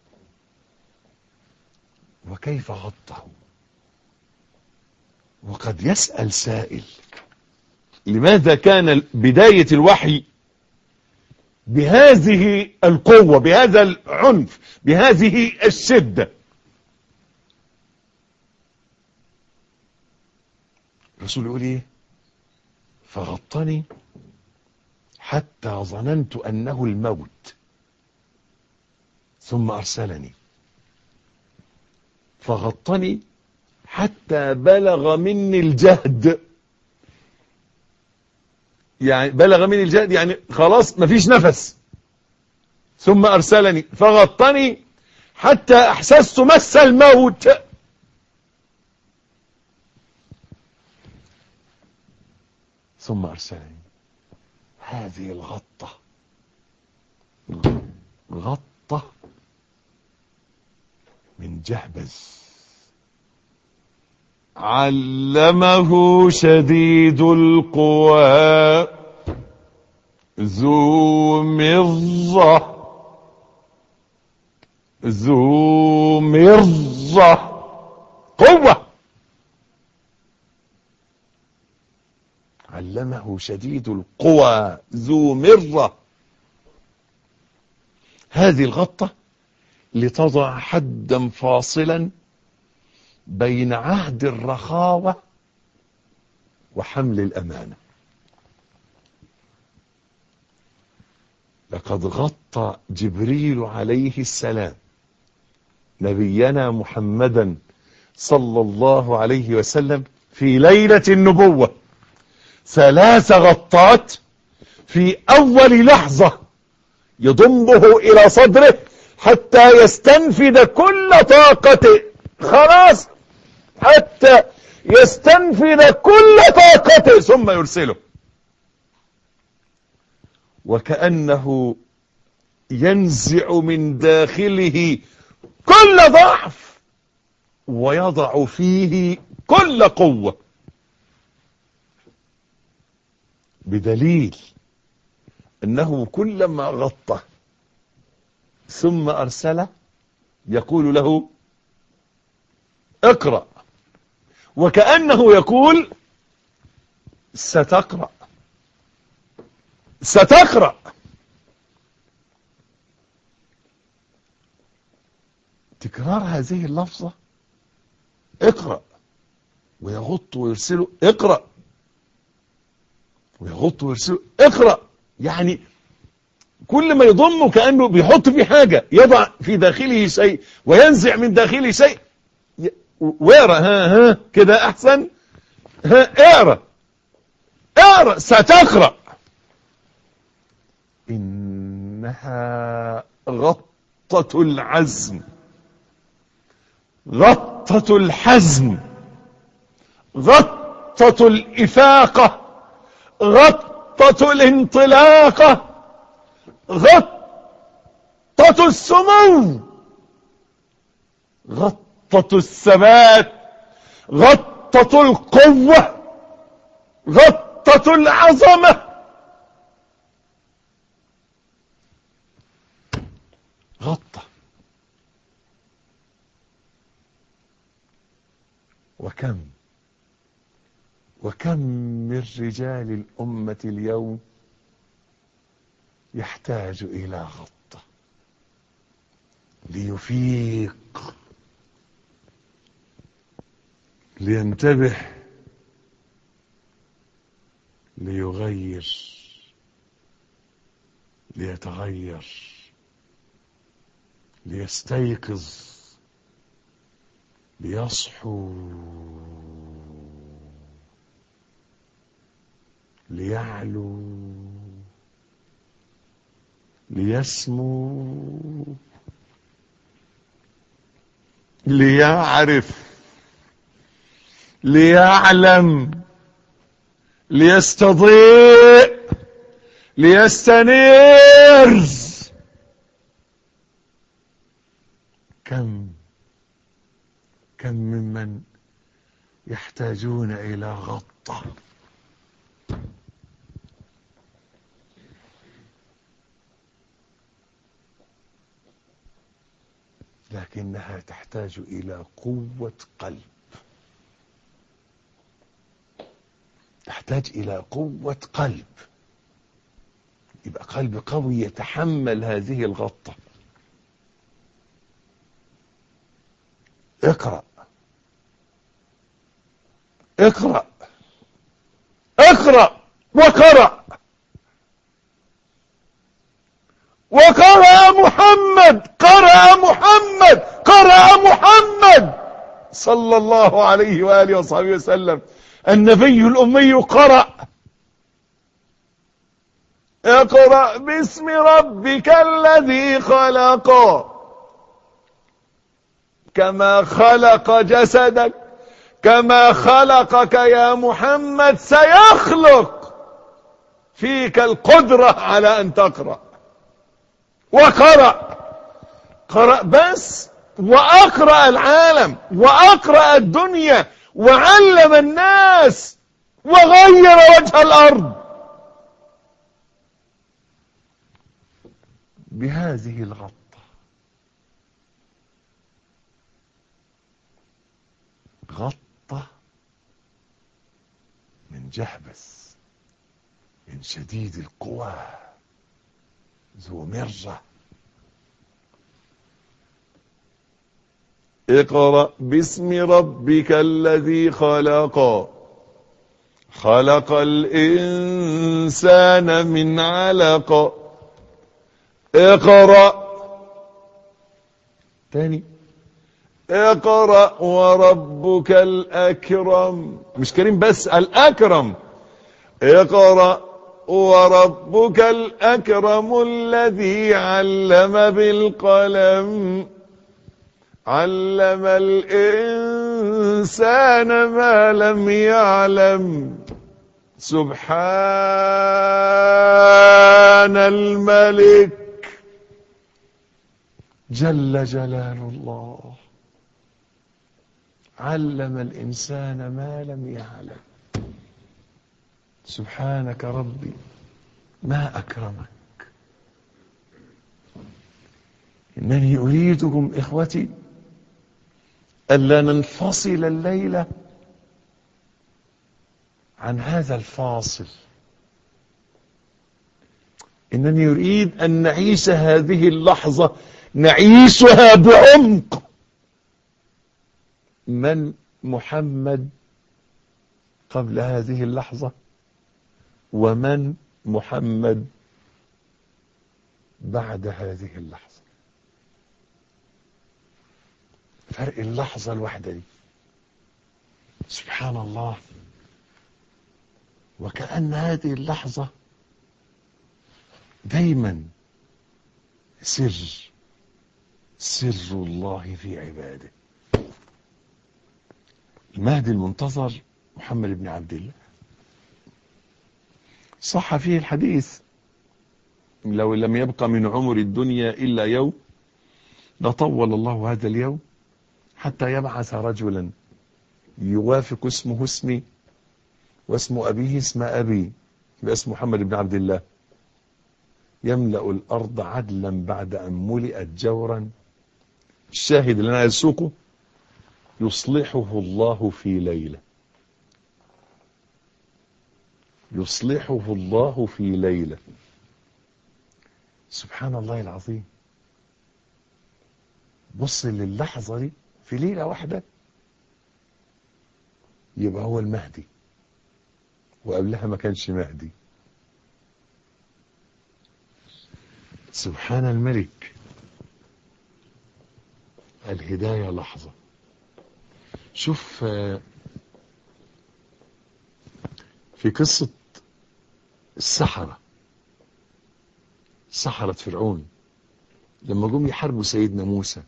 وكيف غطه. وقد يسأل سائل: لماذا كان بداية الوحي بهذه القوة، بهذا العنف، بهذه الشدة؟ الرسول يقول ايه؟ فغطني حتى ظننت أنه الموت ثم أرسلني، فغطني حتى بلغ مني الجهد. يعني بلغ مني الجهد يعني خلاص مفيش نفس. ثم أرسلني فغطني حتى أحسست مس الموت. ثم أرسلني. هذه الغطة غطة من جهبذ. علمه شديد القوى ذو مرة قوة. علمه شديد القوى ذو مرة. هذه الغطة لتضع حدا فاصلا بين عهد الرخاوة وحمل الأمانة. لقد غطى جبريل عليه السلام نبينا محمدا صلى الله عليه وسلم في ليلة النبوة 3 غطات. في أول لحظة يضمه إلى صدره حتى يستنفذ كل طاقته، خلاص حتى يستنفذ كل طاقته، ثم يرسله. وكأنه ينزع من داخله كل ضعف ويضع فيه كل قوة، بدليل أنه كلما غطى ثم أرسله يقول له اقرأ، وكأنه يقول ستقرأ. تكرار هذه اللفظة اقرأ، ويغط ويرسله اقرأ، ويغط ويرسله اقرأ. يعني كل ما يضمه كأنه بيحط في حاجة، يضع في داخله شيء وينزع من داخله شيء. واقرأ، ها كده احسن، اقرأ ستقرأ. إنها غطة العزم، غطة الحزم، غطة الإفاقة، غطة الانطلاقة، غطة السمو، غطة الثبات، غطة القوة، غطة العظمة. غطة. وكم من رجال الأمة اليوم يحتاج إلى غطة لينتبه، ليغير، ليتغير، ليستيقظ، ليصحو، ليعلو، ليسمو، ليعرف، ليعلم، ليستضيء، ليستنير. كم ممن يحتاجون إلى غطة، لكنها تحتاج إلى قوة قلب، تحتاج إلى قوة قلب، يبقى قلب قوي يتحمل هذه الغطة. اقرأ اقرأ اقرأ وقرأ، وقرأ محمد، قرأ محمد، قرأ محمد صلى الله عليه وآله وصحبه وسلم. النبي الأمي قرأ: اقرأ باسم ربك الذي خلق، كما خلق جسدك، كما خلقك يا محمد سيخلق فيك القدرة على أن تقرأ. وقرأ، قرأ بس، وأقرأ العالم، وأقرأ الدنيا، وعلم الناس، وغير وجه الأرض بهذه الغطة. غطة من جهبذ، من شديد القوى، ذو مرة. اقرأ باسم ربك الذي خلق، خلق الإنسان من علق. اقرأ تاني، اقرأ وربك الأكرم، مش كريم بس، الأكرم. اقرأ وربك الأكرم الذي علم بالقلم، علم الإنسان ما لم يعلم. سبحان الملك جل جلال الله، علم الإنسان ما لم يعلم. سبحانك ربي ما أكرمك. إنني أريدكم إخوتي ألا ننفصل الليلة عن هذا الفاصل. إنني أريد أن نعيش هذه اللحظة، نعيشها بعمق. من محمد قبل هذه اللحظة، ومن محمد بعد هذه اللحظة. فرق اللحظة الواحدة دي، سبحان الله. وكأن هذه اللحظة دايما سر الله في عباده. المهدي المنتظر محمد بن عبد الله، صح فيه الحديث: لو لم يبق من عمر الدنيا إلا يوم لطول الله هذا اليوم حتى يبعث رجلا يوافق اسمه اسمي واسم أبيه اسم أبي، باسم محمد بن عبد الله، يملأ الأرض عدلا بعد أن ملئت جورا. الشاهد اللي أنا أسوقه: يصلحه الله في ليلة، يصلحه الله في ليلة. سبحان الله العظيم. بص للحظة دي في ليلة واحدة يبقى هو المهدي، وقبلها ما كانش مهدي. سبحان الملك. الهداية لحظة. شوف في قصة السحرة، سحرة فرعون لما جم يحاربوا سيدنا موسى،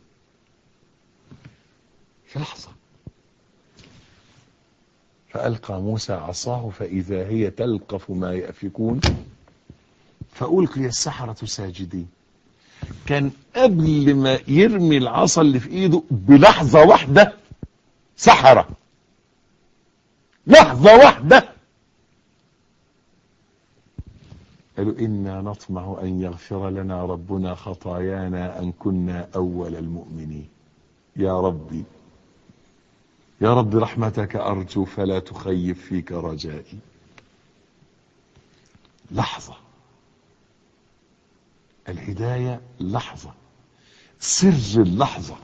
في لحظة فألقى موسى عصاه فإذا هي تلقف ما يأفكون فألقي السحرة ساجدين. كان قبل ما يرمي العصا اللي في ايده بلحظة واحدة سحرة، لحظة واحدة قالوا إنا نطمع أن يغفر لنا ربنا خطايانا أن كنا أول المؤمنين. يا ربي يا رب رحمتك أرجو فلا تخيب فيك رجائي. لحظة. الهداية لحظة، سر اللحظة.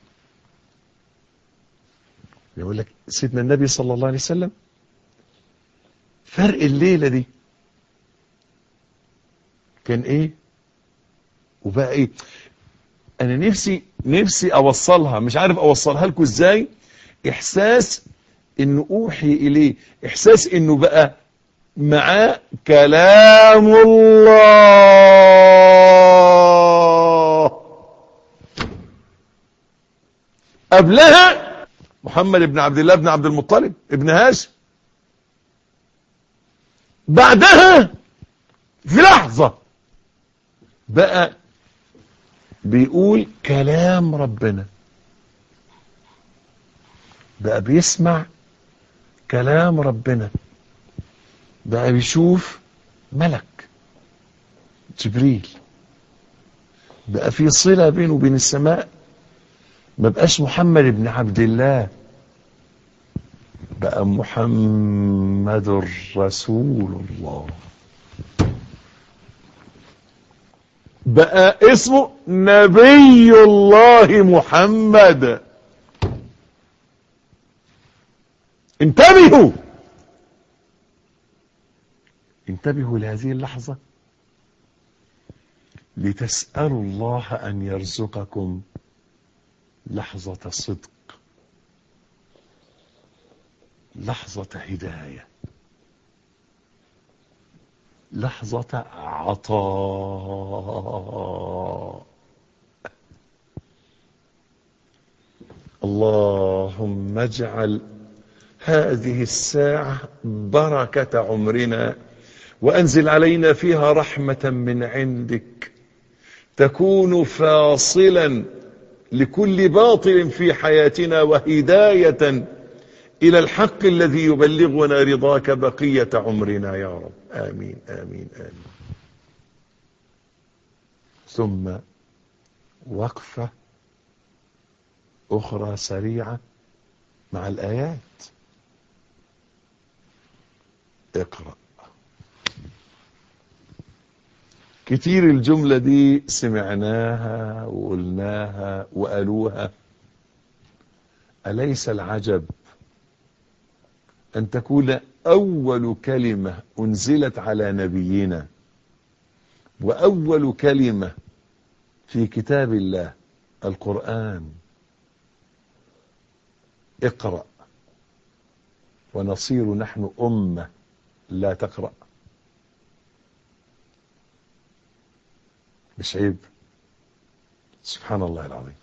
يقول لك سيدنا النبي صلى الله عليه وسلم فرق الليلة دي كان ايه وبقى ايه. انا نفسي اوصلها، مش عارف اوصلها لكم ازاي. احساس انه اوحي اليه، احساس انه بقى معاه كلام الله. قبلها محمد بن عبد الله بن عبد المطلب ابن هاشم، بعدها في لحظة بقى بيقول كلام ربنا، بقى بيسمع كلام ربنا، بقى بيشوف ملك جبريل، بقى في صلة بينه وبين السماء. ما بقاش محمد بن عبد الله، بقى محمد رسول الله، بقى اسمه نبي الله محمد. انتبهوا انتبهوا لهذه اللحظة لتسألوا الله أن يرزقكم لحظة صدق، لحظة هداية، لحظة عطاء. اللهم اجعل هذه الساعة بركة عمرنا، وأنزل علينا فيها رحمة من عندك تكون فاصلا لكل باطل في حياتنا وهداية إلى الحق الذي يبلغنا رضاك بقية عمرنا يا رب. آمين آمين آمين. ثم وقفة أخرى سريعة مع الآيات. اقرأ. كتير الجملة دي سمعناها وقلناها وقالوها. أليس العجب أن تكون أول كلمة أنزلت على نبينا وأول كلمة في كتاب الله القرآن اقرأ، ونصير نحن أمة لا تقرأ؟ مش عيب؟ سبحان الله العظيم.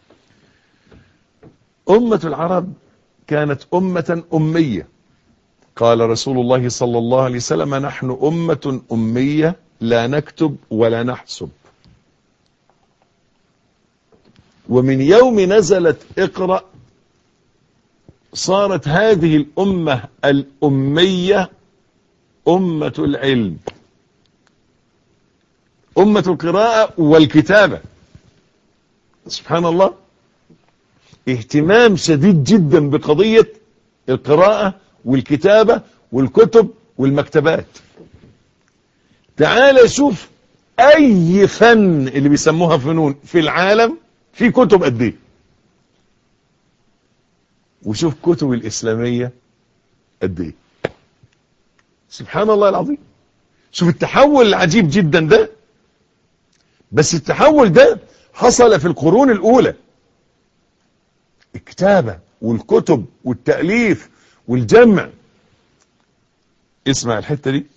أمة العرب كانت أمة أمية. قال رسول الله صلى الله عليه وسلم نحن أمة أمية لا نكتب ولا نحسب. ومن يوم نزلت اقرأ صارت هذه الأمة الأمية أمة العلم، أمة القراءة والكتابة. سبحان الله، اهتمام شديد جدا بقضية القراءة والكتابة والكتب والمكتبات. تعال شوف أي فن اللي بيسموها فنون في العالم في كتب قد ايه، وشوف كتب الإسلامية قد ايه. سبحان الله العظيم. شوف التحول العجيب جدا ده. بس التحول ده حصل في القرون الاولى. الكتابة والكتب والتأليف والجمع. اسمع الحتة دي.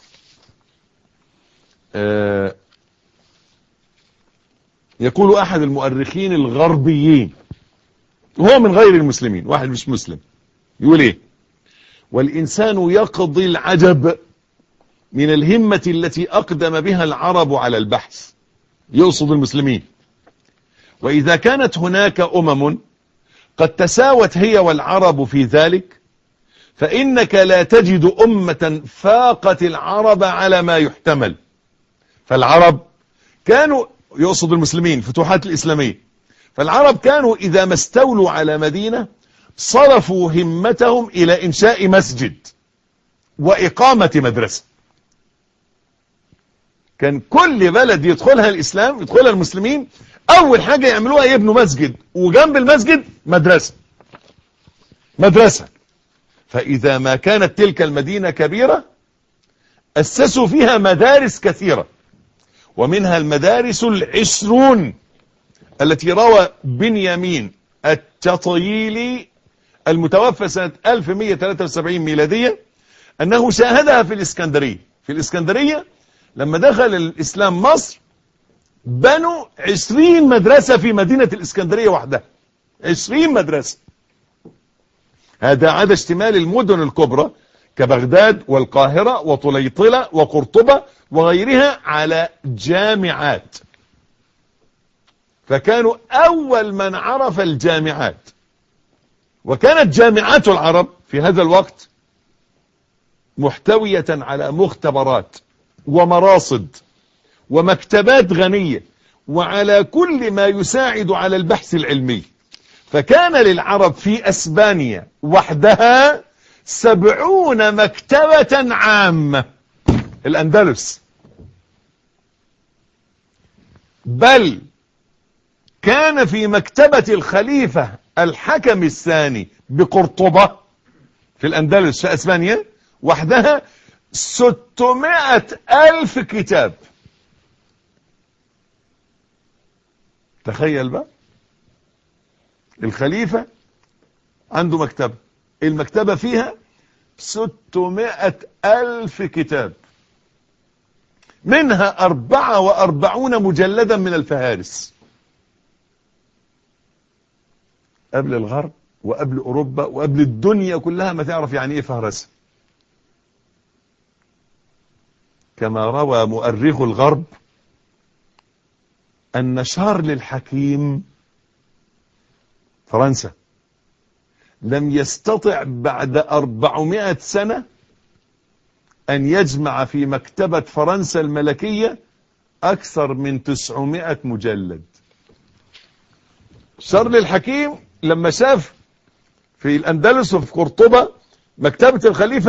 يقول احد المؤرخين الغربيين وهو من غير المسلمين، واحد مش مسلم، يقول ايه: والإنسان يقضي العجب من الهمة التي أقدم بها العرب على البحث. يقصد المسلمين. وإذا كانت هناك أمم قد تساوت هي والعرب في ذلك، فإنك لا تجد أمة فاقت العرب على ما يحتمل. فالعرب كانوا، يقصد المسلمين، فتوحات الإسلامية، فالعرب كانوا إذا ما استولوا على مدينة صرفوا همتهم إلى إنشاء مسجد وإقامة مدرسة. كان كل بلد يدخلها الإسلام، يدخلها المسلمين، أول حاجة يعملوها يبنوا مسجد، وجنب المسجد مدرسة. فإذا ما كانت تلك المدينة كبيرة أسسوا فيها مدارس كثيرة، ومنها المدارس 20 التي روى بنيامين التطييلي المتوفى سنة 1173 ميلادية أنه شاهدها في الإسكندرية لما دخل الإسلام مصر بنوا 20 مدرسة في مدينة الإسكندرية وحدها. 20 مدرسة. هذا عدا اشتمال المدن الكبرى كبغداد والقاهرة وطليطلة وقرطبة وغيرها على جامعات. فكانوا أول من عرف الجامعات. وكانت جامعات العرب في هذا الوقت محتوية على مختبرات ومراصد ومكتبات غنية وعلى كل ما يساعد على البحث العلمي. فكان للعرب في أسبانيا وحدها 70 مكتبة عامة. الأندلس. بل كان في مكتبة الخليفة الحكم الثاني بقرطبة في الأندلس في أسبانيا وحدها 600,000 كتاب. تخيل بقى، الخليفة عنده مكتبة، المكتبة فيها 600,000 كتاب، منها 44 مجلدا من الفهارس. قبل الغرب وقبل أوروبا وقبل الدنيا كلها ما تعرف يعني إيه فهرسة. كما روى مؤرخ الغرب أن شارل الحكيم فرنسا لم يستطع بعد 400 سنة أن يجمع في مكتبة فرنسا الملكية أكثر من 900 مجلد. شارل الحكيم لما شاف في الأندلس وفي قرطبة مكتبة الخليفة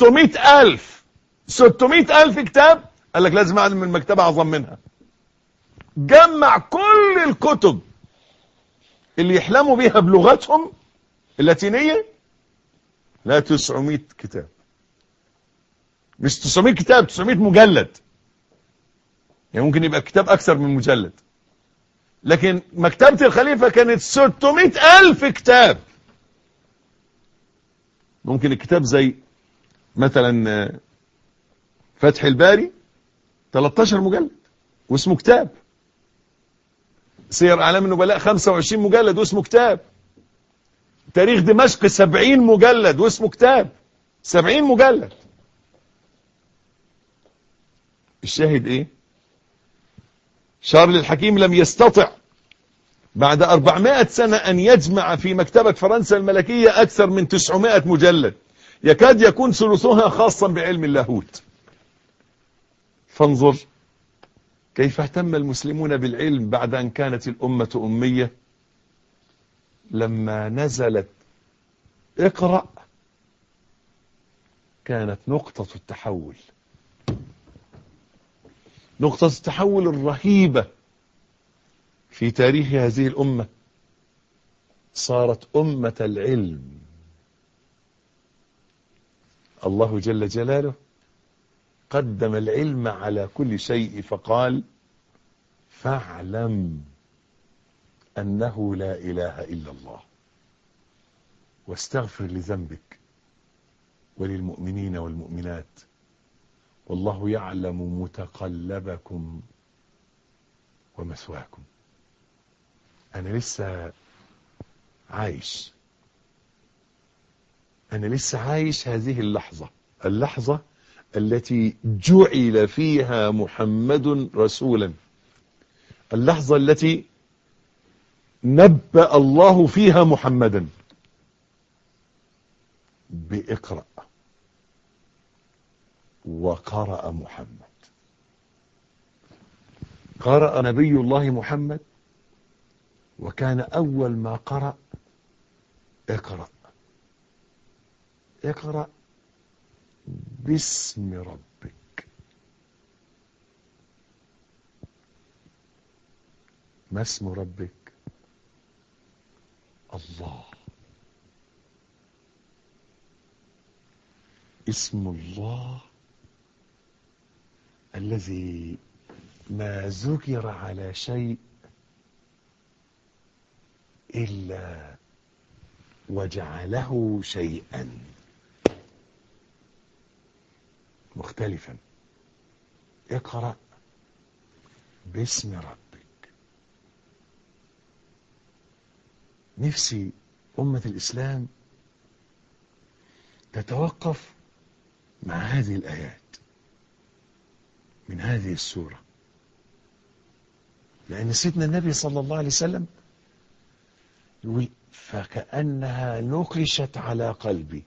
600,000 كتاب، قال لك لازم أعمل من مكتبة أعظم منها. جمع كل الكتب اللي يحلموا بيها بلغتهم اللاتينية. لا 900 كتاب، مش 900 كتاب، 900 مجلد. يعني ممكن يبقى كتاب أكثر من مجلد، لكن مكتبة الخليفة كانت 600,000 كتاب. ممكن الكتاب زي مثلا فتح الباري 13 مجلد واسمه كتاب. سير أعلام النبلاء 25 مجلد واسمه كتاب. تاريخ دمشق 70 مجلد واسمه كتاب. 70 مجلد. الشاهد ايه؟ شارل الحكيم لم يستطع بعد 400 سنة أن يجمع في مكتبة فرنسا الملكية أكثر من 900 مجلد، يكاد يكون ثلثها خاصا بعلم اللاهوت. فانظر كيف اهتم المسلمون بالعلم بعد أن كانت الأمة أمية. لما نزلت اقرأ كانت نقطة التحول، نقطة التحول الرهيبة في تاريخ هذه الأمة. صارت أمة العلم. الله جل جلاله قدم العلم على كل شيء فقال فاعلم أنه لا إله إلا الله واستغفر لذنبك وللمؤمنين والمؤمنات والله يعلم متقلبكم ومثواكم. أنا لسه عايش هذه اللحظة التي جعل فيها محمد رسولا، اللحظة التي نبأ الله فيها محمدا بإقرأ، وقرأ محمد، قرأ نبي الله محمد، وكان أول ما قرأ اقرأ باسم ربك. ما اسم ربك؟ الله. اسم الله الذي ما ذكر على شيء إلا وجعله شيئا مختلفا. اقرأ باسم ربك. نفسي أمة الإسلام تتوقف مع هذه الآيات من هذه السورة، لأن سيدنا النبي صلى الله عليه وسلم يقول فكأنها نقشت على قلبي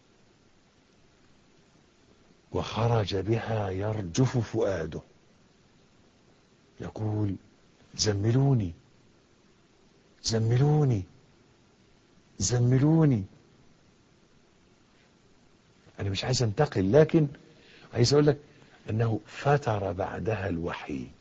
وخرج بها يرجف فؤاده، يقول زملوني زملوني زملوني. أنا مش عايز أنتقل، لكن عايز أقول لك أنه فتر بعدها الوحي.